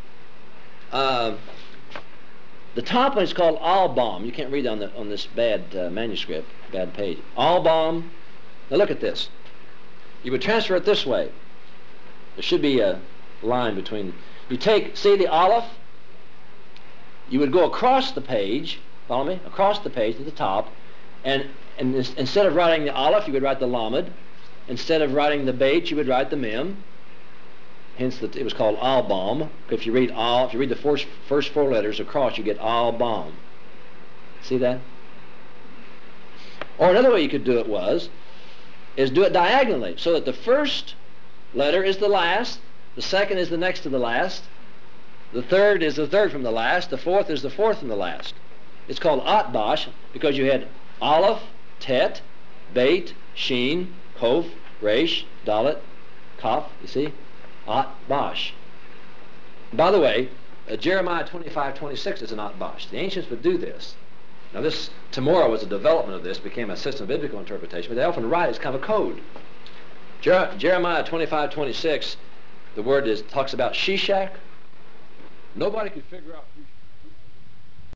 The top one is called Al-Bam. You can't read on this bad manuscript, bad page. Al-Bam. Now look at this. You would transfer it this way. There should be a line between. You take, see the Aleph? You would go across the page, follow me? Across the page to the top, and instead of writing the Aleph, you would write the Lamed. Instead of writing the Beit, you would write the Mem. Hence, it was called Al-Bam. If you read the first 4 letters across, you get Al-Bam. See that? Or another way you could do it is do it diagonally, so that the first letter is the last, the second is the next to the last, the third is the third from the last, the fourth is the fourth from the last. It's called Atbash because you had Aleph, Tet, Beit, Shin, Kof, Resh, Dalet, Kaf, you see? Atbash. By the way, Jeremiah 25:26 is an Atbash. The ancients would do this. Now this, tomorrow was a development of this, became a system of biblical interpretation, but they often write it as kind of a code. Jeremiah 25:26, the word talks about Shishak. Nobody could figure out who